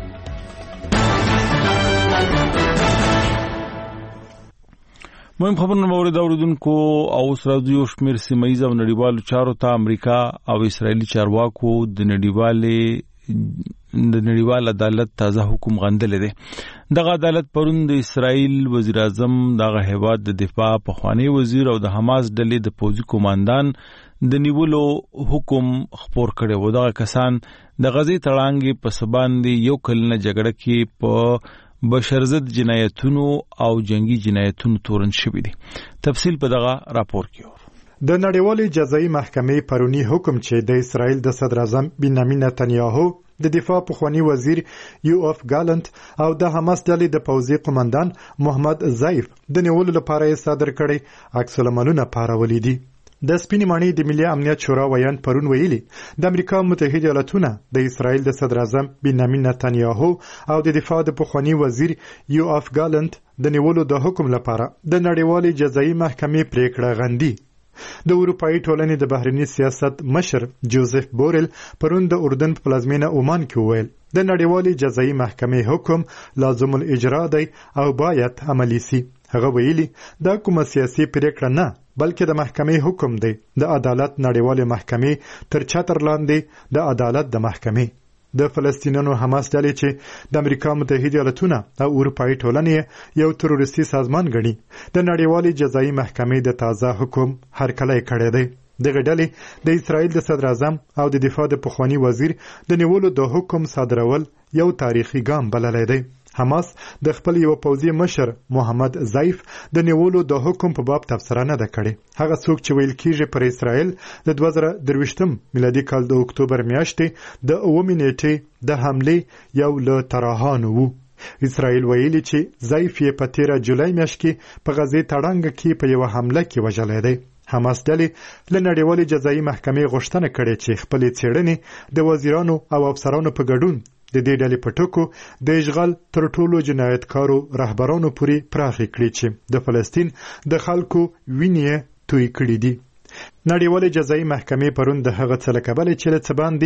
مهم خبرونه مورد اوریدونکو او سره یو شمېر سیمه ییز او نړیوالو چارو ته امریکا او اسرایلی چارواکو د نړیوال عدالت تازه حکم غندل دي. دغه عدالت پرون د اسرائیل وزیر اعظم دغه هیواد د دفاع پخوانی وزیر او د حماس ډلې د پوځي کمانډان د نیولو حکم خپور کړي و. دغه کسان د غزې تړانګې په سبان دي یو کلنه جګړه کې په بشرضد جنایتونو او جنگي جنایتونو تورن شوي دي. تفصیل په دغه راپور کې د نړیوالې جزایي محکمې پرونی حکم چې د اسرائیل د صدر اعظم بنیامین نتنیاهو د دفاع پخوانی وزیر یوآف ګالنت او د حماس ډلې د پوځي قومندان محمد ضعیف د نیولو لپاره صادر کړي عکس العملونه پارولې دي. د سپینې ماڼۍ د ملي امنیت شورا ویان پرون ویلي د امریکا متحده ایالاتونه د اسرائیل د صدر اعظم بنیامین نتنیاهو او د دفاع د پخوانی وزیر یوآف ګالنت د نیولو د حکم لپاره د نړیوالې جزایي محکمې پریکړه غندي. د اروپאי ټولنې د بهرنی سیاست مشر جوزف بورل پرون د اردن په پلازمینه عمان کې وویل د نړیوالې جزایي محکمې حکم لازم الاجرا دی او باید عملی شي. هغه ویلي دا کومه سیاسي پریکړه نه بلکې د محکمې حکم دی. د عدالت نړیوالې محکمې تر چتر لاندې د عدالت د محکمې د فلسطینیانو حماس ډلې چې د امریکا متحده ایالاتونه او اروپאי ټولنې یو تروریستي سازمان ګڼي د نړیوالې جزایي محکمې د تازه حکم هرکلی کړی دی. دغه ډلې د اسرائیل د صدر اعظم او د دفاع د پخوانی وزیر د نیولو د حکم صادرول یو تاریخي ګام بللی دی. حماس د خپل یو پوځي مشر محمد ضعیف د نیولو د حکم په باب تبصره نه ده کړې. هغه څوک چې ویل کیږي پر اسرائیل د 2023 میلادي کال د اکتوبر میاشتې د 9 نیټې د حمله یو له طرحانو وو. اسرائیل ویلي چې ضعیف یې په 13 جولای میاشت کې په غزې تړانګ کې په یو حمله کې وژل دی. حماس ډلې له نړیوالې جزایي محکمې غوښتنه کړې چې خپل څېړنې د وزیرانو او افسرانو په ګډون د دې ډلې په ټکو د اشغال تر ټولو جنایتکارو رهبرانو پورې پراخې کړي چې د فلسطین د خلکو وینې توی کړي دي. نړیوالې جزایي محکمې پرون د هغه څه له کبله چې له څه باندې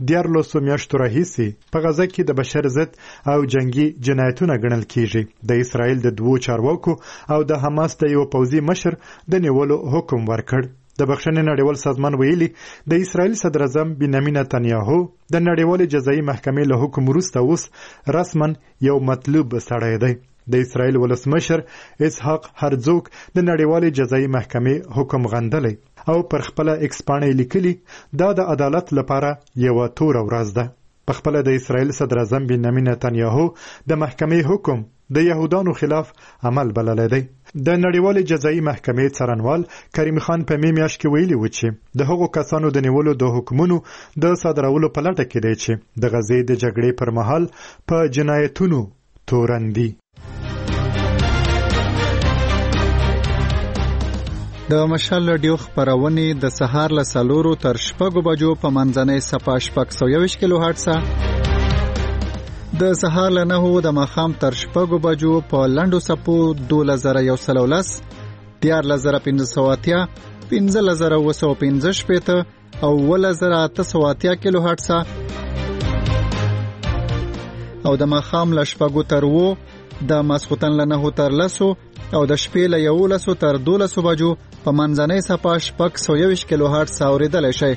14 میاشتو راهیسې په غزه کې د بشر ضد او جنگي جنایتونه ګڼل کیږي د اسرائیل د 2 چارواکو او د حماس د یو پوځي مشر د نیولو حکم ورکړ. د بخښنې نړیوال سازمان ویلي د اسرائیل صدر اعظم بنیامین نتنیاهو د نړیوالې جزایي محکمې له حکم وروسته اوس رسما یو مطلوب سړی دی. د اسرائیل ولسمشر اسحاق هرزوګ د نړیوالې جزایي محکمې حکم غندلی او پر خپل ایکس پاڼه لیکلي دا د عدالت لپاره یو تور ورځ ده. په خپل د اسرائیل صدر اعظم بنیامین نتنیاهو د محکمې حکم د يهودانو خلاف عمل بللی دی. د نړیوالې جزایي محکمې څارنوال کریم خان په میاشت کې ویلي و چې د هغو کسانو د نیولو د حکمونو د صادرولو په لټه کې دی چې د غزې د جګړې پر مهال په جنایتونو تورن دي. د مشال رادیو خبرونه د سهار له 4 تر 6 بجو په منځنۍ صفه 620 کیلو هرتز، د سهار له 9 د ماښام تر 6 بجو په لنډو صفو 2113 14580 15215 او 1880 کیلو هرتز، او د ماښام له 6 تر 9 د ماسختن له 9 تر 10 او د شپې له 11 تر 12 بجو په منځنۍ صفه 620 کیلو هرتز اوریدلای شي.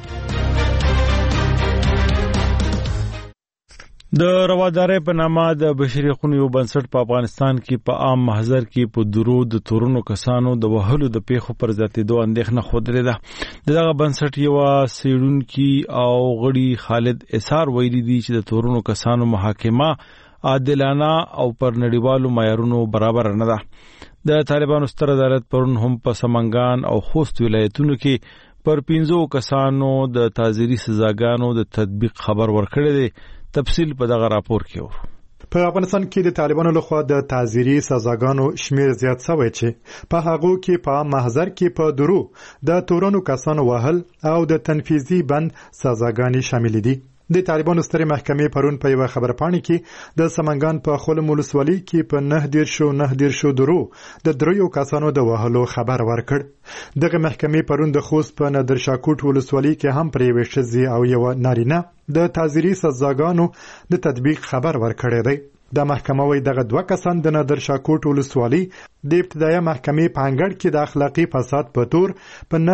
د روادارۍ په نامه د بشري حقوقو یو بنسټ په افغانستان کې په عام محضر کې په درود تورونو کسانو د وهلو د پیښو پر زیاتېدو اندېښنه خوده ده. دغه بنسټ یو سیډونکي او غړي خالد اسار ویلي دي چې د تورونو کسانو محاکمه عادلانه او پر نړیوالو معیارونو برابر نه ده. د طالبانو ستر عدالت پرون هم په سمنګان او خوست ولایتونو کې پر 15 کسانو د تعزیري سزاګانو د تطبیق خبر ورکړی دی. تفصیل په دغه راپور کې ورو. په افغانستان کې د طالبانو لخوا د تعزیري سزاګانو شمیر زیات شوی چې په هغه کې په محضر کې په درو د تورونو کسانو وهل او د تنفیذي بند سزاګانې شامل دي. د طالبانو سترې محکمې پرون په یو خبرپاڼه کې د سمنګان په خلم ولسوالۍ کې په 9 درو د دریو کسانو د وهلو خبر ورکړ. دغه محکمې پرون د خوست په نادرشاکوټ ولسوالۍ کې هم پر یو شذي او یو نارینه د تعزیري سزاګانو د تطبیق خبر ورکړی دی. د محکمه وی دغه 2 کسان د نادرشاکوټ ولسوالۍ د ابتدایي محکمې په انګړ کې د اخلاقی فساد په تور په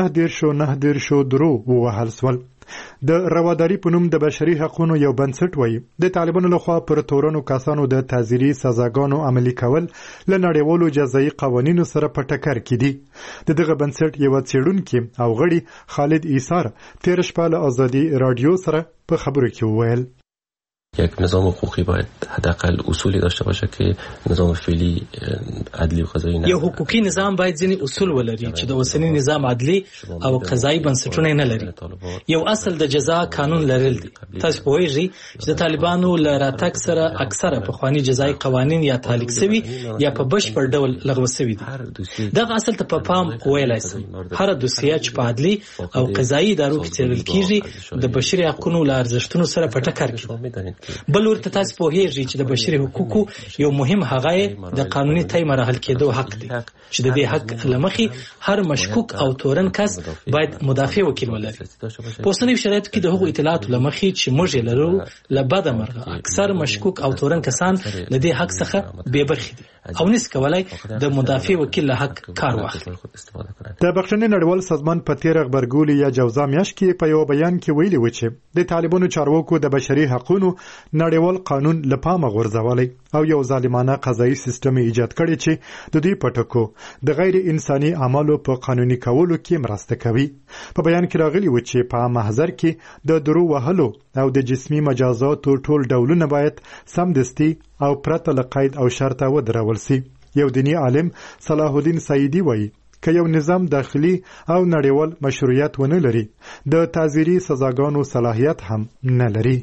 9 درو ووهل سول. د رواداري په نوم د بشري حقوقو یو بنسټ وایي د طالبانو لخوا پر تورونو کسانو د تعزیري سزاګانو عملي کول له نړیوالو جزایي قوانینو سره په ټکر کې دي. دغه بنسټ یو څېړونکي او غړي خالد ایثار تیر شپه له آزادي رادیو سره په خبرو کې وویل یک نظام حقوقی باید حداقل اصولی داشته باشه که نظام فعلی عدلی و قضایی نه. یو حقوقي نظام باید ځینې اصول ولري چې د اوسنی نظام عدلی او قضایی بنسټونه نه لري. یو اصل د جزا قانون لرل دي. تاسو پوهیږئ چې د طالبانو له راتګ سره اکثره پخوانی جزایی قوانین یا تعلیق شوي یا په بشپړ ډول لغوه شوي دي. دغه اصل ته په پام ویلای شم. هر دوسیه چې په عدلی او قضایی ادارو کې څیړل کیږي د بشري حقوقو له ارزښتونو سره په ټکر کې. بل ورته تاسو پوهیږئ چې د بشري حقوقو یو مهم هغه د قانوني تای مراحل کېدو حق دی چې د دې حق لمخې هر مشکوک او تورن کس باید مدافع وکیل ولري. په اوسنیو شرایطو کې د هغو اطلاعاتو لمخې چې موږ یې لرو له بده مرغه اکثر مشکوک او تورن کسان له دې حق څخه بې برخې دي او نس کولای د مدافع وکیل له حق کار واخلي. د بخښنې نړیوال سازمان په تیر خبرګولي یا جوزا میاشت کې په یو بیان کې ویلي و چې د طالبانو چارواکو د بشري حقوقو نړیوال قانون لپاره غورځولای او یو ظالمانه قضایي سیستم ایجاد کړي چې د دې پټکو د غیر انساني اعمالو په قانوني کولو کې مرسته کوي. په بیان کې راغلي و چې په محضر کې د درو وهلو او د جسمي مجازاتو ټول ډولونه باید سمدستي او پرته له قید او شرطه ودرول شي. یو دینی عالم صلاح الدین سعیدی وایي که یو نظام داخلي او نړیوال مشروعیت ونه لري د تعزیري سزاګانو صلاحیت هم نه لري.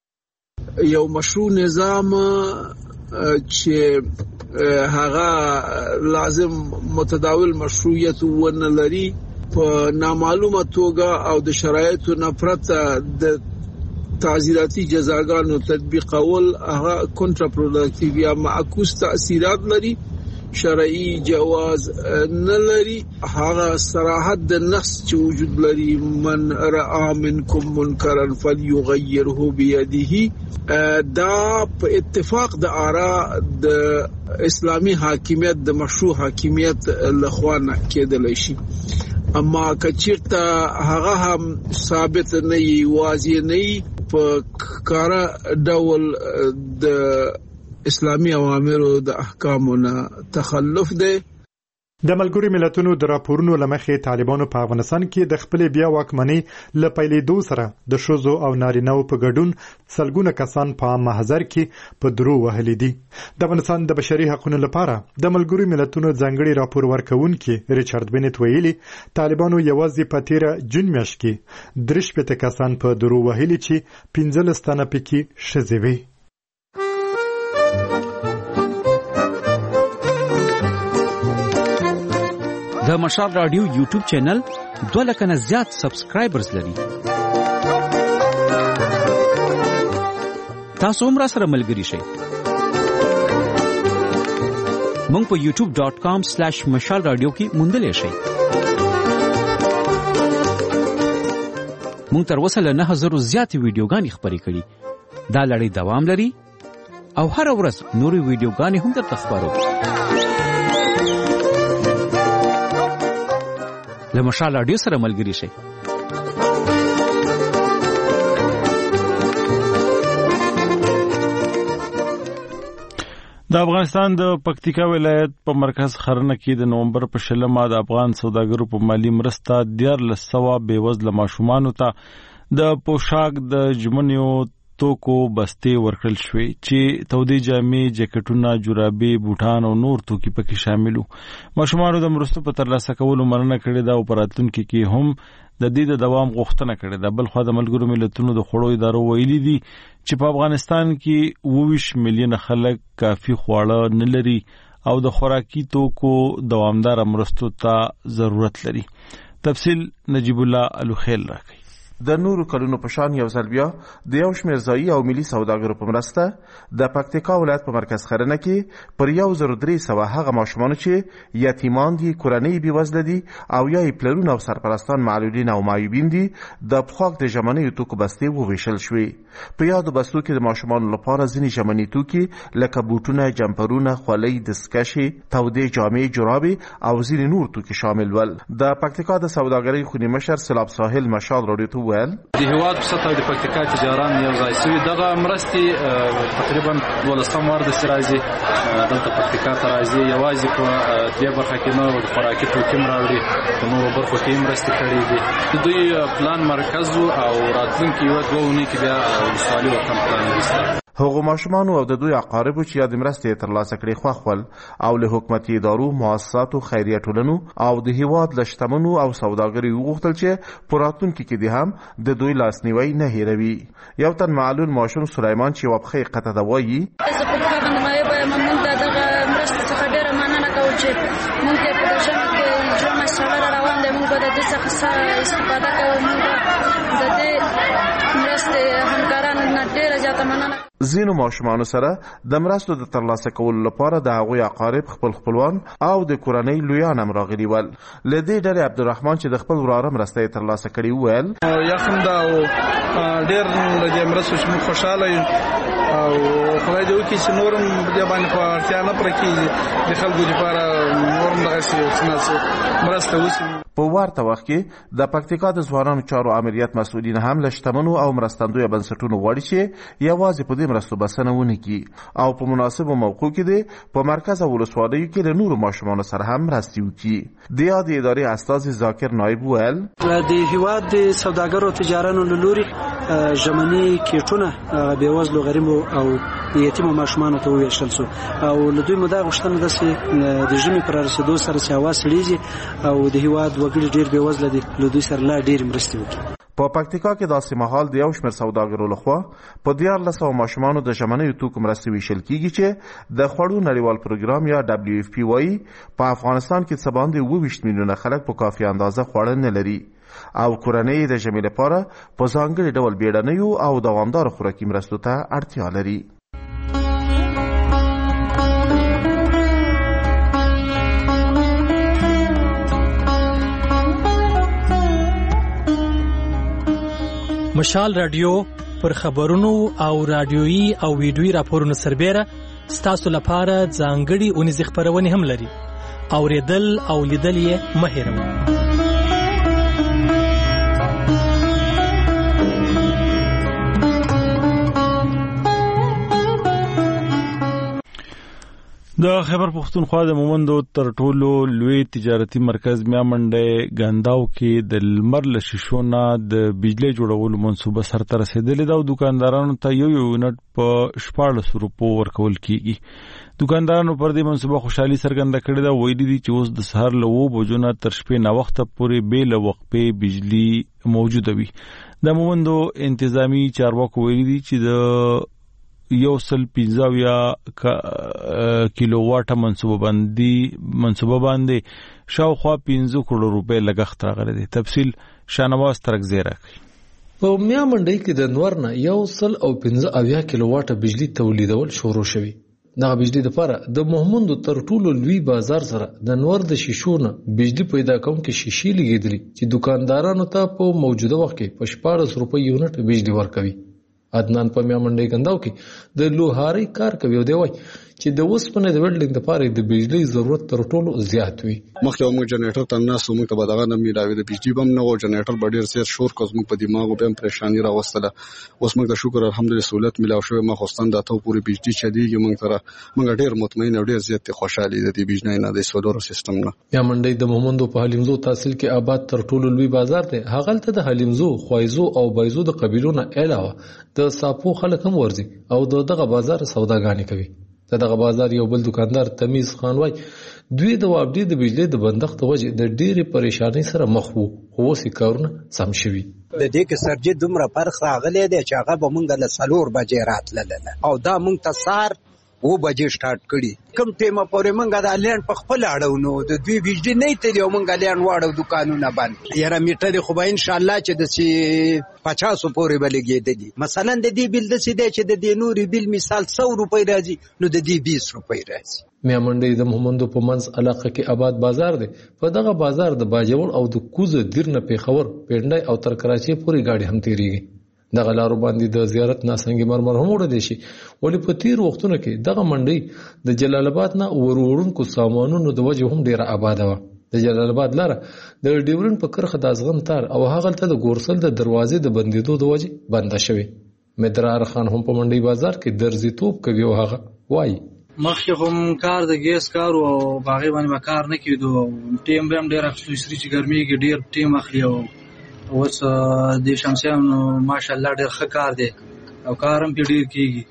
یو مشروع نظام چې هغه لازم متداول مشروعیت ونه لري په نامعلومه توګه او د شرایطو نه پرته د تعزیراتی جزاګانو تطبیقول هغه کنټراپرودکټیو یا معکوس تاثیرات لري، شرعي جواز نه لري. هغه صراحت د نص چې وجود لري من رأى منكم منکرا فليغيره بيده دا په اتفاق د آرا د اسلامی حاکمیت د مشروع حاکمیت لخوانه کېدلی شي. اما کچیرته هغه هم ثابت نه وي واضح نه وي په کارا ډول د اسلامی اوامرو د احکامونو تخلف ده. د ملګرو ملتونو د راپورونو لمخې طالبانو په افغانستان کې د خپل بیا واکمنۍ لپیلې دو سره د شوزو او نارینهو په ګډون سلګونه کسان په محضر کې په درو وهلي دي. د افغانستان د بشري حقوقو لپاره د ملګرو ملتونو ځانګړي راپور ورکونکي ریچارډ بنت ویلي طالبانو یوازې په 13 جون میاشت کې 3 کسان په درو وهلي چې 15 تنه پکې ښځې وي. د مشال رادیو یوټیوب چینل 2 لک نه زیات سبسکرایبرز لري. تاسو هم را سره ملګري شئ. مونږ په youtube.com/مشال رادیو کې موندلې شئ. مونږ تر اوسه له 9000 زیاتې ویډیوګانې خپرې کړي. دا لړۍ دوام لري او هر ورځ نورې ویډیوګانې هم درته خپرو. له مشال رادیو سره ملګري شئ. د افغانستان د پکتیکا ولایت په مرکز خرنه کې د نومبر په 20 د افغان سوداګرو په مالی مرسته 1400 بیوزله ماشومانو ته د پوشاک د جمنیو توکو بستې ورکړل شوې چې تودې جامې، جاکټونه، جورابې، بوټان او نور توکي پکې شاملو. ماشومانو د مرستو په ترلاسه کولو مننه کړې ده او په راتلونکي کې هم د دې د دوام غوښتنه کړې ده. بل خو د ملګرو ملتونو د خوړو ادارو ویلي دي چې په افغانستان کې 22 میلیونه خلک کافي خواړه نه لري او د خوراکي توکو دوامدار مرستو ته ضرورت لري. تفصیل نجیب الله الوخیل راکړي. د نورو کلونو په شان یو ځل بیا د یو شمېر ځایي او ملي سوداګرو په مرسته د پکتیکا ولایت په مرکز خرنه کې پر 1300 هغه ماشومان چې یتیمان دي، کورنۍ بېوزله دي او یا یې پلرونه او سرپرستان معلولین او معیوبین دي د پخوک د ژمنیو توکو بستې وویشل شوې. په یادو بستو کې د ماشومانو لپاره ځینې ژمني توکي لکه بوټونه، جمپرونه، خولۍ، دستکشې، تودې جامې، جرابې او ځینې نور توکي شامل ول. د پکتیکا د سوداګرۍ خونی مشر سلاب ساحل مشال رادیو ته د هیواد په سطح د پکتیکا تجاران یو ځای شوي. دغه مرستې تقریبا 12 وار د راځي دلته پکتیکا ته راځي. یوازې په دې برخه کې نه د خوراکي توکي راوړي، په نورو برخو کې مرستې کړې دي. د دوی پلان مرکز او راتلونکي یو 2 اونۍ کې بیا ولسوالي وطن پلان دي. هغو ماشومانو او د دوی اقاربو چې د مرستې ترلاسه کړې خوښول او له حکومتي ادارو، مؤسساتو، خیریه ټولنو او د هیواد له شتمنو او سوداګرو وغوښتل چې په راتلونکي کې هم د دوی لاسنیوی نه هیروي. یو تن معلول ماشوم سلیمان چې وبخې قطه دا وایي ځینو ماشومانو سره د مرستو د ترلاسه کولو لپاره د هغوی اقارب، خپلوان او د کورنۍ لویان هم راغلي ول. له دې ډلې عبدالرحمن چې د خپل وراره مرسته یې ترلاسه کړې وویل یخم دا او ډېر له دې مرستو چې موږ خوشحاله یو او خدای دې وکړي چې نورم دې باندې په اړتیا نه پرې کېږي د خلکو لپاره نورم دغسې مرسته وشي. په ورته وخت کې د پکتیکا د ځوانانو چارو امریت مسؤلین هم له شتمنو او مرستندویه بنسټونو غواړي چې یوازې په دې مرستو بسنه ونه کړي او په مناسبو موقعو کې د په مرکز او ولسوالیو کې له نورو ماشومانو سره هم مرستې وکړي. د یادې ادارې استازي ذاکر نایب ویل د هیواد د سوداګرو تجارانو له لوري ژمني کیټونه بېوزلو غریبو او یتیمو ماشومانو ته وویشل شو او له دوی مو دا غوښتنه ده چې د ژمي پر رسېدو سره چې هوا سړېږي او د هیواد وګړي ډېر بېوزله دي له دوی سره لا ډېرې مرستې وکړي. په پکتیکا کې داسې مهال د یو شمېر سوداګرو لخوا په 1400 ماشومانو د ژمنیو توکو مرستې ویشل کیږي چې د خوړو نړیوال پروګرام یا WFP وایي په افغانستان کې څه باندې 22 میلیونه خلک په کافي اندازه خواړه نه لري او کورنۍ د ژمي لپاره په ځانګړي ډول بیړنیو او دوامدار خوراکي مرستو ته اړتیا لري. مشال رادیو پر خبرونو او رادیویي او ویډیویي راپورونو سربېره ستاسو لپاره ځانګړي اونیزې خپرونې هم لري. اوریدل او لیدل یې مه هېروئ. د خیبر پختونخوا د مومندو تر ټولو لوی تجارتي مرکز میامنډه ګانداو کې د لمر له شیشو نه د بجلی جوړولو منصوبه سرته رسیدلې ده او دکاندارانو ته یو یونټ په 1400 روپو ورکول کیږي. دکاندارانو پر دې منصوبه خوشحالي څرګنده کړې ده. ویلي دي چې اوس د سحر له 9 بجو نه تر شپې نه وخت پورې بې له وقفې بجلی موجوده وي. د مومندو انتظامی چارواکو ویلي دي چې د 115 کیلو واټه منصوبه باندې شاوخوا 15 کروڑ روپے لګښت راغلی دی. تفصیل شانواز ترکزی راکړي. په میامنډۍ کې د نور نه 115 کیلو واټه بجلی تولیدول شروع شوی. دا بجلی د لپاره د مومندو تر ټولو لوی بازار سره د نور د شیشو نه بجلی پیدا کوونکې شیشې لګیدلې چې دکاندارانو ته په موجوده وخت کې په 1400 روپۍ یونټ بجلی ورکوي. عدنان په میامنډۍ ګنداو کې د لوهاري کار کوي او دی وای چې د وسپنې د ویلډینګ لپاره د بجلی ضرورت تر ټولو زیات وي. مخکې موږ جنریټر ته ناسو موږ ته به دغه نه میلاوي د بجلی بم نه و جنریټر به ډیر زیات شور کوز موږ په دماغ به پریشانی راوستله. اوس موږ ته شکر الحمدلله سہولت ملاو شوی. ما خوستان د ته پوری بجلی چديږي موږ ډیر مطمئن او ډیر زیات خوشاله دي د بجلی نه د سولر سیستم نه. میامنډۍ د مومندو په حلیمزو تحصیل کې آباد تر ټولو لوی بازار دی. هغه ته د حلیمزو، خوایزو او بایزو د قبیلونو علاوه د ساپو خلک هم ورځي او دغه بازار سوداګانې کوي. دغه بازار یو بل دکاندار تمیز خان وای دوی د وابډي د بجلی د بندښت وجه د ډېرې پریشانی سره مخ وو، خو اوس کارونه سم شوي. د دې کې سرجې دومره فرق راغلی دی چې هغه به مونږ له 4 بجې راتلله او دا مونږ ته سهار 9 بجې سٹارټ کړي. کوم ټیمه پورې مونږ د لینډ په خپل اړو نو د دوی بجلی نه تللی او مونږ لینډ واړو دکانونه بند. یاره میټر خو به ان شاء الله چې د 50 پورې بلګېدلی. مثلا د دې بل د سیده چې د دې نوري بل مثال 100 روپۍ راځي نو د دې 20 روپۍ راځي. میامنډۍ د مومندو په منځ علاقه کې آباد بازار دی. په دغه بازار د باجوړ او د کوزه دیرنه پیښور پیډای او تر کراچۍ پورې گاډي هم تیریږي. دغه لارو باندې د زیارت ناسنګي مرمر هم وړل شي. ولې په تیر وختونو کې دغه منډۍ د جلال آباد نه ورورونکو سامانونو د وجه هم ډیره آباد و. د جلال آباد لاره د ډیورن په کرخه د ازغن تار او هغه ته د ګورسل د دروازې د بندیدو د وجه بنده شوی. مدرار خان هم په منډۍ بازار کې درځي توپ کوي او هغه وای مخکې هم کار د ګیس کار او باغې باندې کار نه کیدو. ټیم به هم ډیر اخلي چې ګرمي کې ډیر ټیم اخلي او اوس د شمسیانو ماشاءالله ډیر ښه کار دی او کار هم ډیر کیږي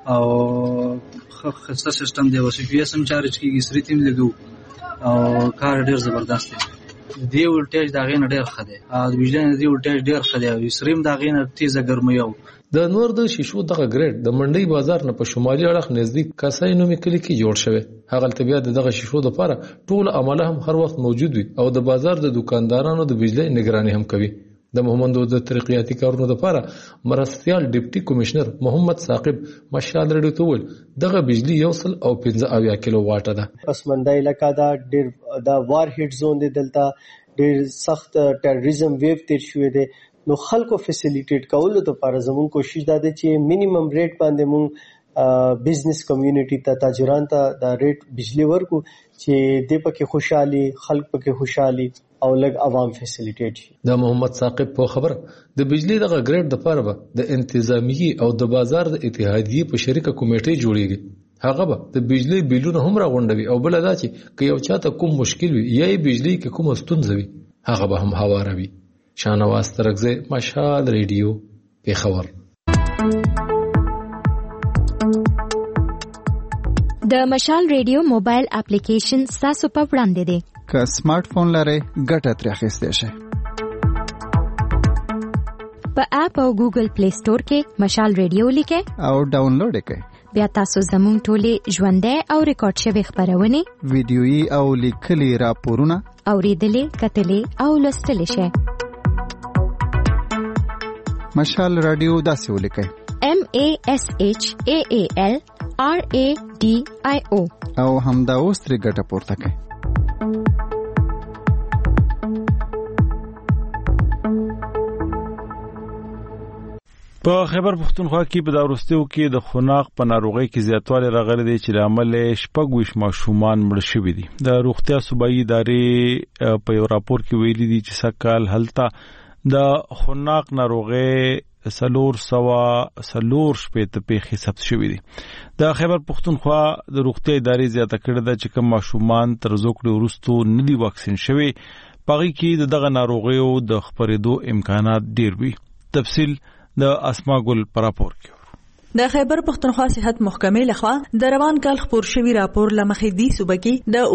او خسته سیستم دی. اوس پی اس هم چارج کیږي، سری تیم لګو او کار ډیر زبردست دی. دی ولټیج دا غینه ډیر ښه دی او د بجلی دی ولټیج ډیر ښه دی او سریم دا غینه تیزه ګرمي او د نور د شیشو دغه ګریډ د منډۍ بازار نه په شمالي اړخ نزدیک کاسای نومي کلی کې جوړ شوی. هغه ته بیا دغه شیشو لپاره ټول عمله هم هر وخت موجود وي او د بازار د دکاندارانو د بجلی نگرانی هم کوي. د مومندو د ترقیاتي کارونو لپاره مرستيال ډیپټي کمشنر محمد ثاقب مشال رډو تول دغه بجلی 115 کیلو واټه ده. پس منډۍ لکه دا ډیر دا وار هټ زون دی، دلته ډیر سخت ټیرریزم ویو تیر شوی دی. نو خلکو فیسیلیټیټ کولو لپاره زموږ کوشش دا ده چې مینیمم ریټ باندې مونږ بزنس کمیونټي ته تاجران ته دا ریټ بجلی ورکو چې د پکې خوشحالي خلک پکې خوشحالي او لګ عوام فیسیلیټیټ شي. د محمد ثاقب په خبره د بجلی دغه ګریډ د لپاره به د انتظامی او د بازار د اتحادیې په شریکه کمیټې جوړیږي. هغه به د بجلی بیلونه هم راغونډوي او بل دا چې که یو چاته کوم مشکل وي یا بجلی کې کوم ستونزه وي هغه به هم هواروي. شانواز ترکزی مشال ریډیو پیښور. د مشال ریډیو موبایل اپلیکیشن تاسو په وړاندې دی. که سمارټ فون لرئ ګټه ترې اخیستی شئ. په اپ او ګوګل پلی سٹور کې مشال ریډیو لیکئ او ډاونلوډ یې کړئ. بیا تاسو زموږ ټولې ژوندۍ او ریکارډ شوي خپرونې، ویډیويي او لیکلي راپورونه اوریدلې، کتلې او لوستلی شئ. مشال رادیو داسې ولیکئ MASHAAL RADIO او همدا اوس ترې ګټه پورته کړئ. په خیبر پختونخوا کې په داوروستیو کې د خناق په ناروغۍ کې زیاتوالی راغلی دی چې لامل 26 ماشومان مړ شوي دي. د روغتیا صوبایي ادارې په یو راپور کې ویلي دي چې سږ کال هلته د خناق ناروغۍ 400 شپېته پیښې ثبت شوې دي. د خیبر پښتونخوا د روغتیا ادارې زیاته کړې ده چې کوم ماشومان تر زوکړې وروسته نه دي واکسین شوي پغې کې دغه ناروغیو د خپرېدو امکانات ډېر وي. تفصیل د اسما ګل پر راپور کې. د خیبر پښتونخوا صحت محکمې لخوا د روان کال خپور شوی راپور لمخې دی صوبه کې د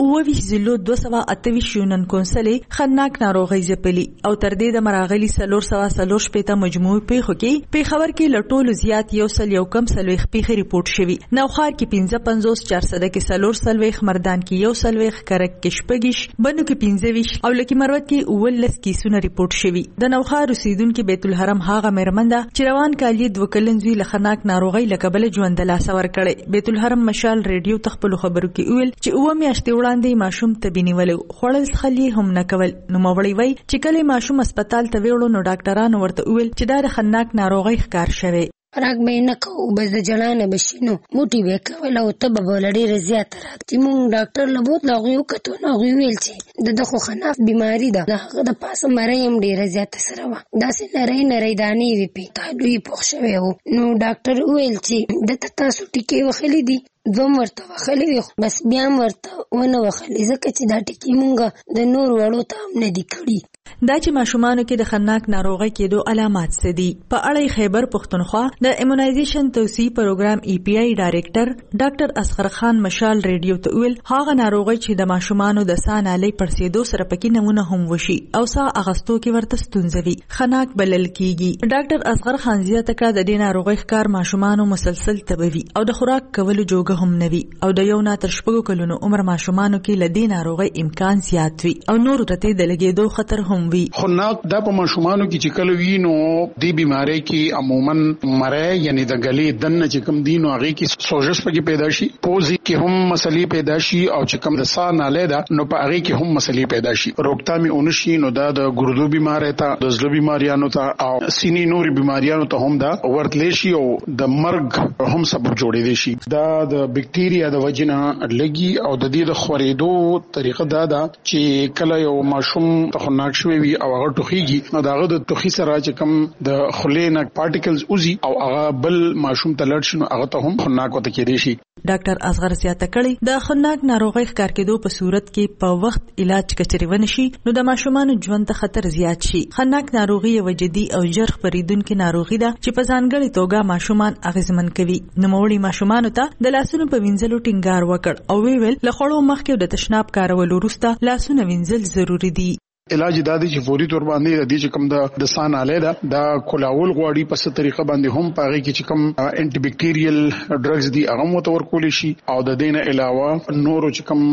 22,228 یونن کونسلې خناک ناروغي ځپلي او تر دې د مراغلي 440 شپېته مجموعي پیښو کې په خبر کې لټول زیات یو کم سلويخ پیښې ریپورت شوی. نوخار کې 55 400 کې 440 مردان کې 1 کرک کې شپږش بنو کې 25 او لکه مروت کې 19 کیسونه ریپورت شوی. د نوخار رسیدونکو بیت الحرم هاغه مرمنده چې روان کال یې 2 کلنځوي لخناک ناروغي لکبل ژوند لاس ور کړي. بیت الحرم مشال ریډیو تخپل خبرو کې ویل چې 9 میاشتې وړاندې ماشوم تبینیول خړل خلی هم نکول. نو مولوی وای چې کله ماشوم هسپتال ته ویړو نو ډاکټرانو ورته ویل چې دا خناک ناروغي ښکار شوی. راک به نه کوو بس د جلانه بشینو موټي به کول او ته به ولړې رضایت راځي. مونږ ډاکټر لبوت لاغیو کته نو ویل چې د خو خناف بیماری ده دغه د پاسه مریم ډیره زیاته سره و داسې نری دانی وی پی تا دوی پوښ شوی وو. نو ډاکټر ویل چې د تاسو ټیکې وخلی دي دوم ورته وخلی وي بس بیا ورته ونه وخلی ځکه چې دا ټیکې مونږ د نور وړو ته هم نه دي کړي. دا چې ماشومانو کې د خناک ناروغي کېدو علامات څه دي په اړه خیبر پښتونخوا د ایمونایزیشن توسيع پروګرام EPI ډایریکټر ډاکټر اصغر خان مشال ریډیو ته ویل هغه ناروغي چې د ماشومانو د سانالي پړسېدو سره پکې نمونه هم وشي او سا اغستو کې ورته ستونزوي خناک بلل کیږي. ډاکټر اصغر خان زیاته کړه د دې ناروغي ښکار ماشومانو مسلسل تبوي او د خوراک کولو جوګه هم نوي او د یو نه تر 4 کلونو عمر ماشومانو کې لدې ناروغي امکان زیات وي او نور ته د لګېدو خطر هم وي. خناک دا په ماشومانو کې چې کله وینو دی بیماری کې عموما مړی یعنی د غلې دنه چې کم دینو هغه کې سوجش پکې پیدا شي پوزي کې هم مسلې پیدا شي او چې کم د سا ناله ده نو په هغه کې هم مسلې پیدا شي. روکتامي اونشي نو دا د ګردو بیماری ته د زړه بیماریانو ته او سینې نوري بیماریانو ته هم دا ورتلی شي او د مرګ هم سبب جوړېدي شي. دا د بکټیریا د وجنه لګي او د دې د خورېدو طریقه دا ده چې کله یو ماشوم ته خناک شوی وي او هغه ټوخیږي نو داغه د ټوخي سره چې کوم د خلې نه پارټیکلز اوزي او هغه بل ماشوم ته لړ شي نو هغه ته هم خناک وته کېدی شي. ډاکټر اصغر زیاته کړي د خناک ناروغي ښکار کېدو په صورت کې په وخت علاج کچري ونشي نو د ماشومانو ژوند ته خطر زیات شي. خناک ناروغي یو جدي او ژر خپرېدونکې ناروغي ده چې په ځانګړي توګه ماشومان اغیزمن کوي. نوموړي ماشومانو ته د لاسونو په وینځلو ټینګار وکړ او ویل له خړو مخکې د تشناب کارولو وروسته لاسونه وینځل ضروری دي. علاج دا دی چې فوري تور باندې د دې چې کوم د ساناله ده دا کولاول غواړي په څه طریقه باندې هم پاره کې چې کوم انټي بکټیریل ډرګز دي هغه مو تور کول شي او د دینه علاوه نور چې کوم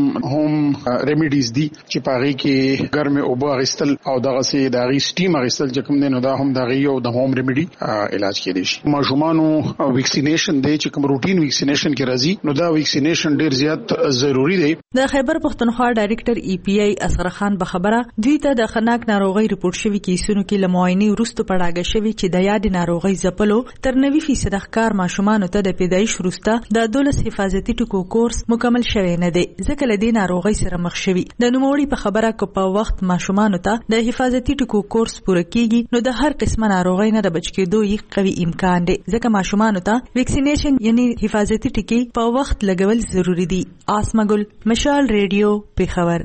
هم ریمیډیز دي چې پاره کې ګرمه او باغستل او دغه سي دغه سټیم غستل چې کوم نه دا هم دغه یو د هوم ریمیډي علاج کېدی شي. ماشومانو ویکسینیشن دی چې کوم روټین ویکسینیشن کې راځي نو دا ویکسینیشن ډیر زیات ضروری دی. د خیبر پښتونخوا ډایریکټر EPI اصغر خان بخبره دوی ته د خناک ناروغي ریپورت شوی کیسونو کې لمویني وروسته پړاګه شوی چې د یاد ناروغي زپلو تر 90% ښکار ماشومان ته د پیدایش وروسته د 12 حفاظتي ټکو کورس مکمل شوی نه دی ځکه لدی ناروغي سره مخ شوی. د نوموړي په خبره کو په وخت ماشومان ته د حفاظتي ټکو کورس پوره کیږي نو د هر قسمه ناروغي نه د بچ کېدو یو قوي امکان دی ځکه ماشومان ته ویکسینیشن یعنی حفاظتي ټکی په وخت لګول ضروری دي. اسما ګل مشال ریډیو پیښور.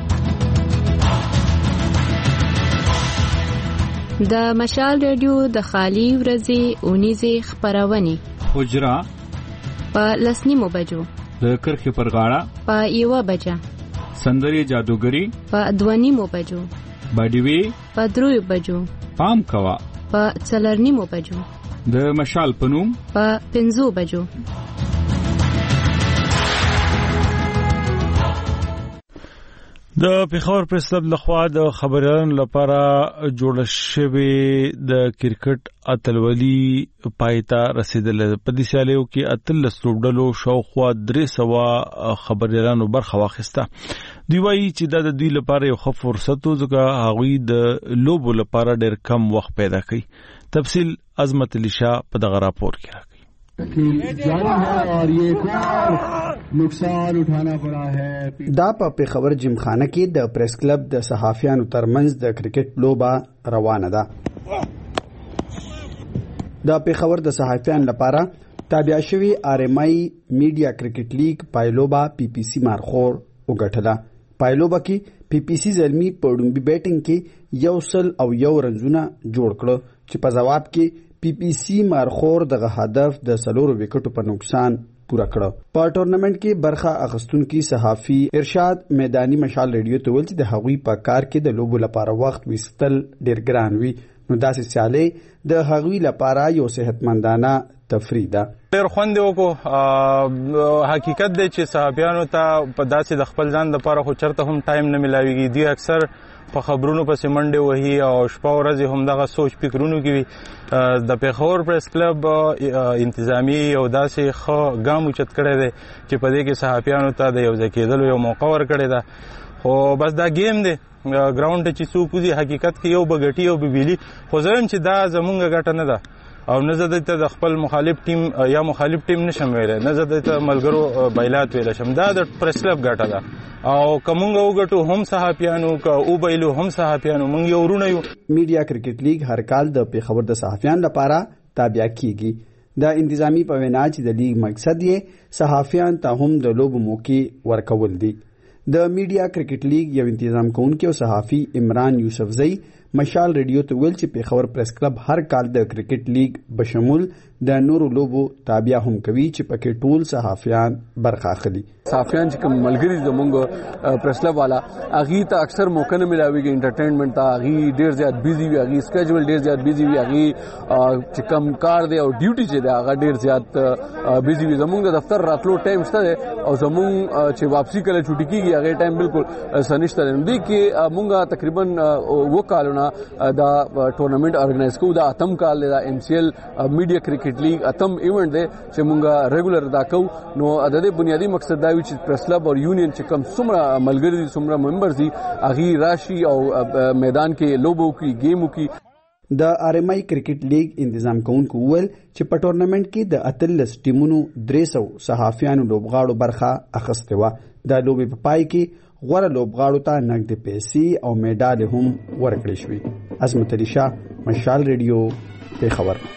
د مشال ریډیو د خالی ورځې اونیزه خبرونه حجرا په 10:30 بجو د کرخي پر غاړه په 1 بجه سندري جادوګری په 2:30 بجو باډیوي په 3 بجو پام کوا په 4:30 بجو د مشال پنوم په 5 بجو. د پیښور پریس کلب لخوا د خبريالانو لپاره جوړ شوی د کرکټ اتلولي پایتا رسیدل. په دې سیالیو کې اتل سټوډلو شاوخوا 300 خبريالانو برخه واخیسته. دوی وایي چې د دوی لپاره یو ښه فرصت و ځکه هغوی د لوبو لپاره ډېر کم وخت پیدا کوي. تفصیل عظمت علی شاه په دغه راپور کې راکړي. دا په پیښور جمخانه کې د پریس کلب د صحافیانو ترمنځ د کرکټ لوبه روانه ده. د پیښور د صحافیان لپاره تابع شوی RMI میډیا کرکټ لیگ پایلوبا PPC مارخور وګټله. پایلوبا کې PPC زلمی په ډومبي بیټینګ کې 101 رنزونه جوړ کړ چې په جواب کې PPC مارخور دغه هدف د 4 وکټو په نقصان پورا کړ. په ټورنمنت کې برخه اخیستونکي صحافي ارشاد میدانی مشال ریډیو ته ویل چې د هغوی په کار کې د لوبو لپاره وخت وستل ډیر ګران وي، نو داسې سیالي د هغوی لپاره یو صحتمندانه تفریح ده. ډیر خوند وکړو. حقیقت دی چې صحافیانو ته په داسې د خپل ځان لپاره خو چرته هم ټایم نه ملاويږي. دی اکثر په خبرونو پسې منډه وهي او شپه ورځ هم دغه سوچ فکرونو کې وي. د پیښور پریس کلب انتظامی او داسې خو ګام اوچت کړی دی چې په دې کې صحافیانو ته د یو ځای کېدلو یو موقع ورکړې ده. خو بس دا گیم دی، ګراوند چې څوک وځي حقیقت کې یو بغټي او ببیلی، خو زم چې دا زمونږ ګټه نه ده او نه زه ته د خپل مخالف ټیم یا مخالف ټیم نشم ویلی، نه زه ته ملګرو بایلات ویلی شم. دا د پریس کلب ګټه ده او کومنګ وګټو هم صحافیانو که او بایلو هم صحافیانو مونږ یو ورونه یو. میډیا کرکټ لیگ هر کال د پیښور د صحافیان لپاره تابع کیږي. د انتظامی په وینا چې د لیگ مقصد یې صحافیان ته هم د لوبو موقع ورکول دي. د میډیا کرکټ لیگ یو تنظیم کوونکی او صحافي عمران یوسفزئی مشال ریډیو ته ویل چې پیښور پریس کلب هر کال د کرکټ لیگ بشمول د نورو لوبو تابع هم کوي چې پکې ټول صحافیان برخه اخلي. صحافیان چې کوم ملګری زمونږ پریس کلب والا اغي ته اکثر موقع نه ملاويږي انټرټینمنت ته، اغي ډیر زیات بیزی وي، اغي سکیجول ډیر زیات بیزی وي، اغي چې کوم کار دی او ډیوټي چې دی هغه ډیر زیات بیزی وي. زمونږ د دفتر راتلو ټایم شته او زمونږ چې واپسی کله چټي کیږي هغه ټایم بالکل سنشته دی کې مونږه تقریبا وکالونه دا ټورنمنت ارګنایز کوو. دا اتم کال دی، دا MCL میډیا کرکټ لیگ اتم ایونت دی چې مونږه ریګولر دا کوو. نو د دې بنیادی مقصد دا وي چې پریس کلب او یونین چې کوم څومره ملګری دي څومره ممبرز دي هغه راشي او میدان کې لوبو کې گیمو کې. د RMI کرکټ لیگ انتظام کوونکو وویل چې په ټورنمنت کې د 13 ټیمونو 300 صحافیانو لوبغاړو برخه اخیستې وه. د لوبې په پای کې غوره لوبغاړو ته نقد پیسې او میډال هم ورکړل شوې. عظمت علي شاه، مشال ریډیو، پیښور.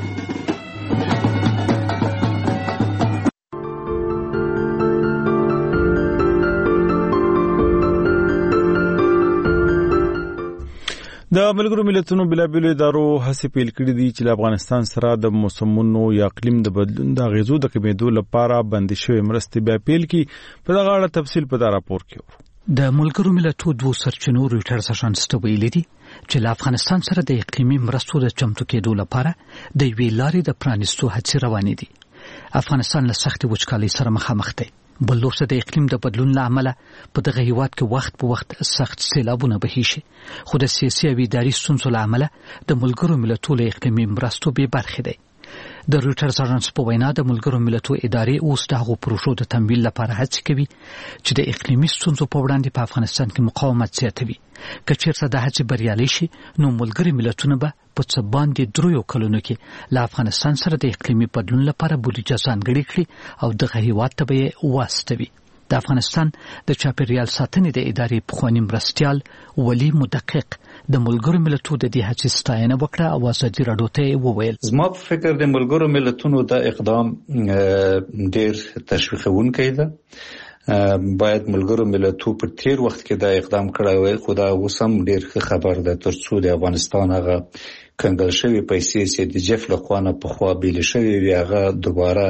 د ملګرو ملتونو بلابلو ادارو هڅې پیل کړې دي چې د افغانستان سره د موسمونو یا اقلیم د بدلون د اغیزو د کمېدو لپاره بندي شوې مرستې بیا پیل کړي. په دغه اړه تفصیل په دا راپور کې ورو. د ملګرو ملتونو دوه سرچینو رويټرز اژانس ته ویلي دي چې له افغانستان سره د اقلیمي مرستو د چمتو کېدو لپاره د یوې لارې د پرانیستو هڅې روانې دي. افغانستان له سختې وچکالۍ سره مخامخ دی. بل لور د اقلیم د بدلون له امله په دغه هیواد کې وخت په وخت سخت سیلابونه بهي شي، خو د سیاسي او اداري ستونزو له امله د ملګرو ملتونو اقلیمي مرستو بې برخې دی. د رويټرز اژانس په وینا د ملګرو ملتونو ادارې اوس د هغو پروژو د تمویل لپاره هڅې کوي چې د اقلیمي ستونزو په وړاندې په افغانستان کې مقاومت زیاتوي. که چیرته د هڅې بریالي شي نو ملګري ملتونه به په څه باندې 3 کلونو کې له افغانستان سره د اقلیمي بدلون لپاره بودیجه ځانګړې کړي او دغه هیواد ته به واستوي. د افغانستان د چاپیریال ساتنې د ادارې پخوانی مرستیال ولی مدقق د ملګرو ملتونو د دې هڅې ستاینه وکړه او ازادي راډیو ته وویل زما په فکر د ملګرو ملتونو د اقدام ډیر تشویقونکی ده. باید ملګرو ملتونو په تیر وخت کې دا اقدام کړی وای، خو دا اوس هم ډیر ښه خبر ده ترڅو د افغانستان هغه کنګل شوی پیسې چې د جف له خوا نه پخوا بیل شوی وي هغه دوباره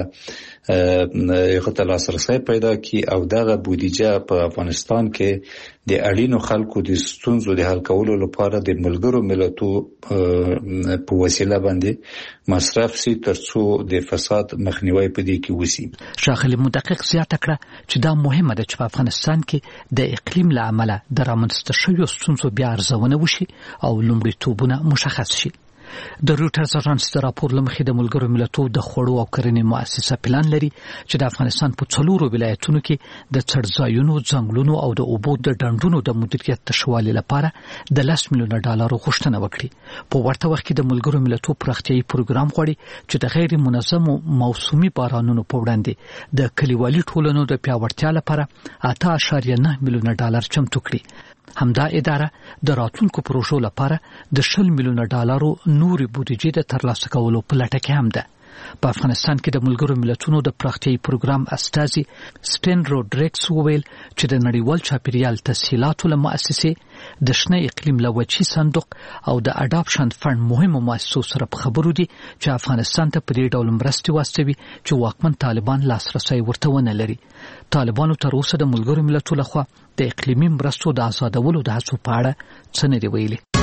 یو ته لاسرسی پیدا کی او دغه بودیجه په افغانستان کې د اړینو خلکو د ستونزو د حل کولو لپاره د ملګرو ملتونو په وسیله باندې مصرف سي ترڅو د فساد مخنیوي پدې کې وسی. ښاغلي مدقق زیاته کړه چې دا مهمه ده چې په افغانستان کې د اقلیم له امله د رامنځته شویو ستونزو بیا ارزونه وشي او لومړیتوبونه مشخص شي. د رويټرز اژانس د راپور لمخې د ملګرو ملتونو د خوړو او کرنې مؤسسه پلان لري چې د افغانستان په 4 ولایتونو کې د څړځایونو، ځنګلونو او د اوبو د ډنډونو د مدیریت تشوالي لپاره د $10 میلیون غوښتنه وکړي. په ورته وخت کې د ملګرو ملتونو پراختیايي پروګرام غواړي چې د غیر منظمو موسمي بارانونو په وړاندې د کلیوالي ټولنو د پیاوړتیا لپاره $8.9 میلیون چمتو کړي. همدا اداره د راتلونکو پروژو لپاره د 10 میلیونه ډالرو نوري بودیجې د ترلاسه کولو په لټه کې هم ده. په افغانستان کې د ملګرو ملتونو د پراختیايي پروګرام استازي سټین روډریکس وویل چې د نړیوال چاپیریال تسهیلاتو له مؤسسې د شنه اقلیم له وچی صندوق او د اډاپشن فند مهمو مؤسسو سره په خبرو دي چې افغانستان ته په دې ډول مرستې واستوي چې واکمن طالبان لاسرسي ورته ونه لري. طالبانو تر اوسه د ملګرو ملتونو لخوا د اقلیمي مرستو د آزادولو د هڅو په اړه څه نه دی ویلي.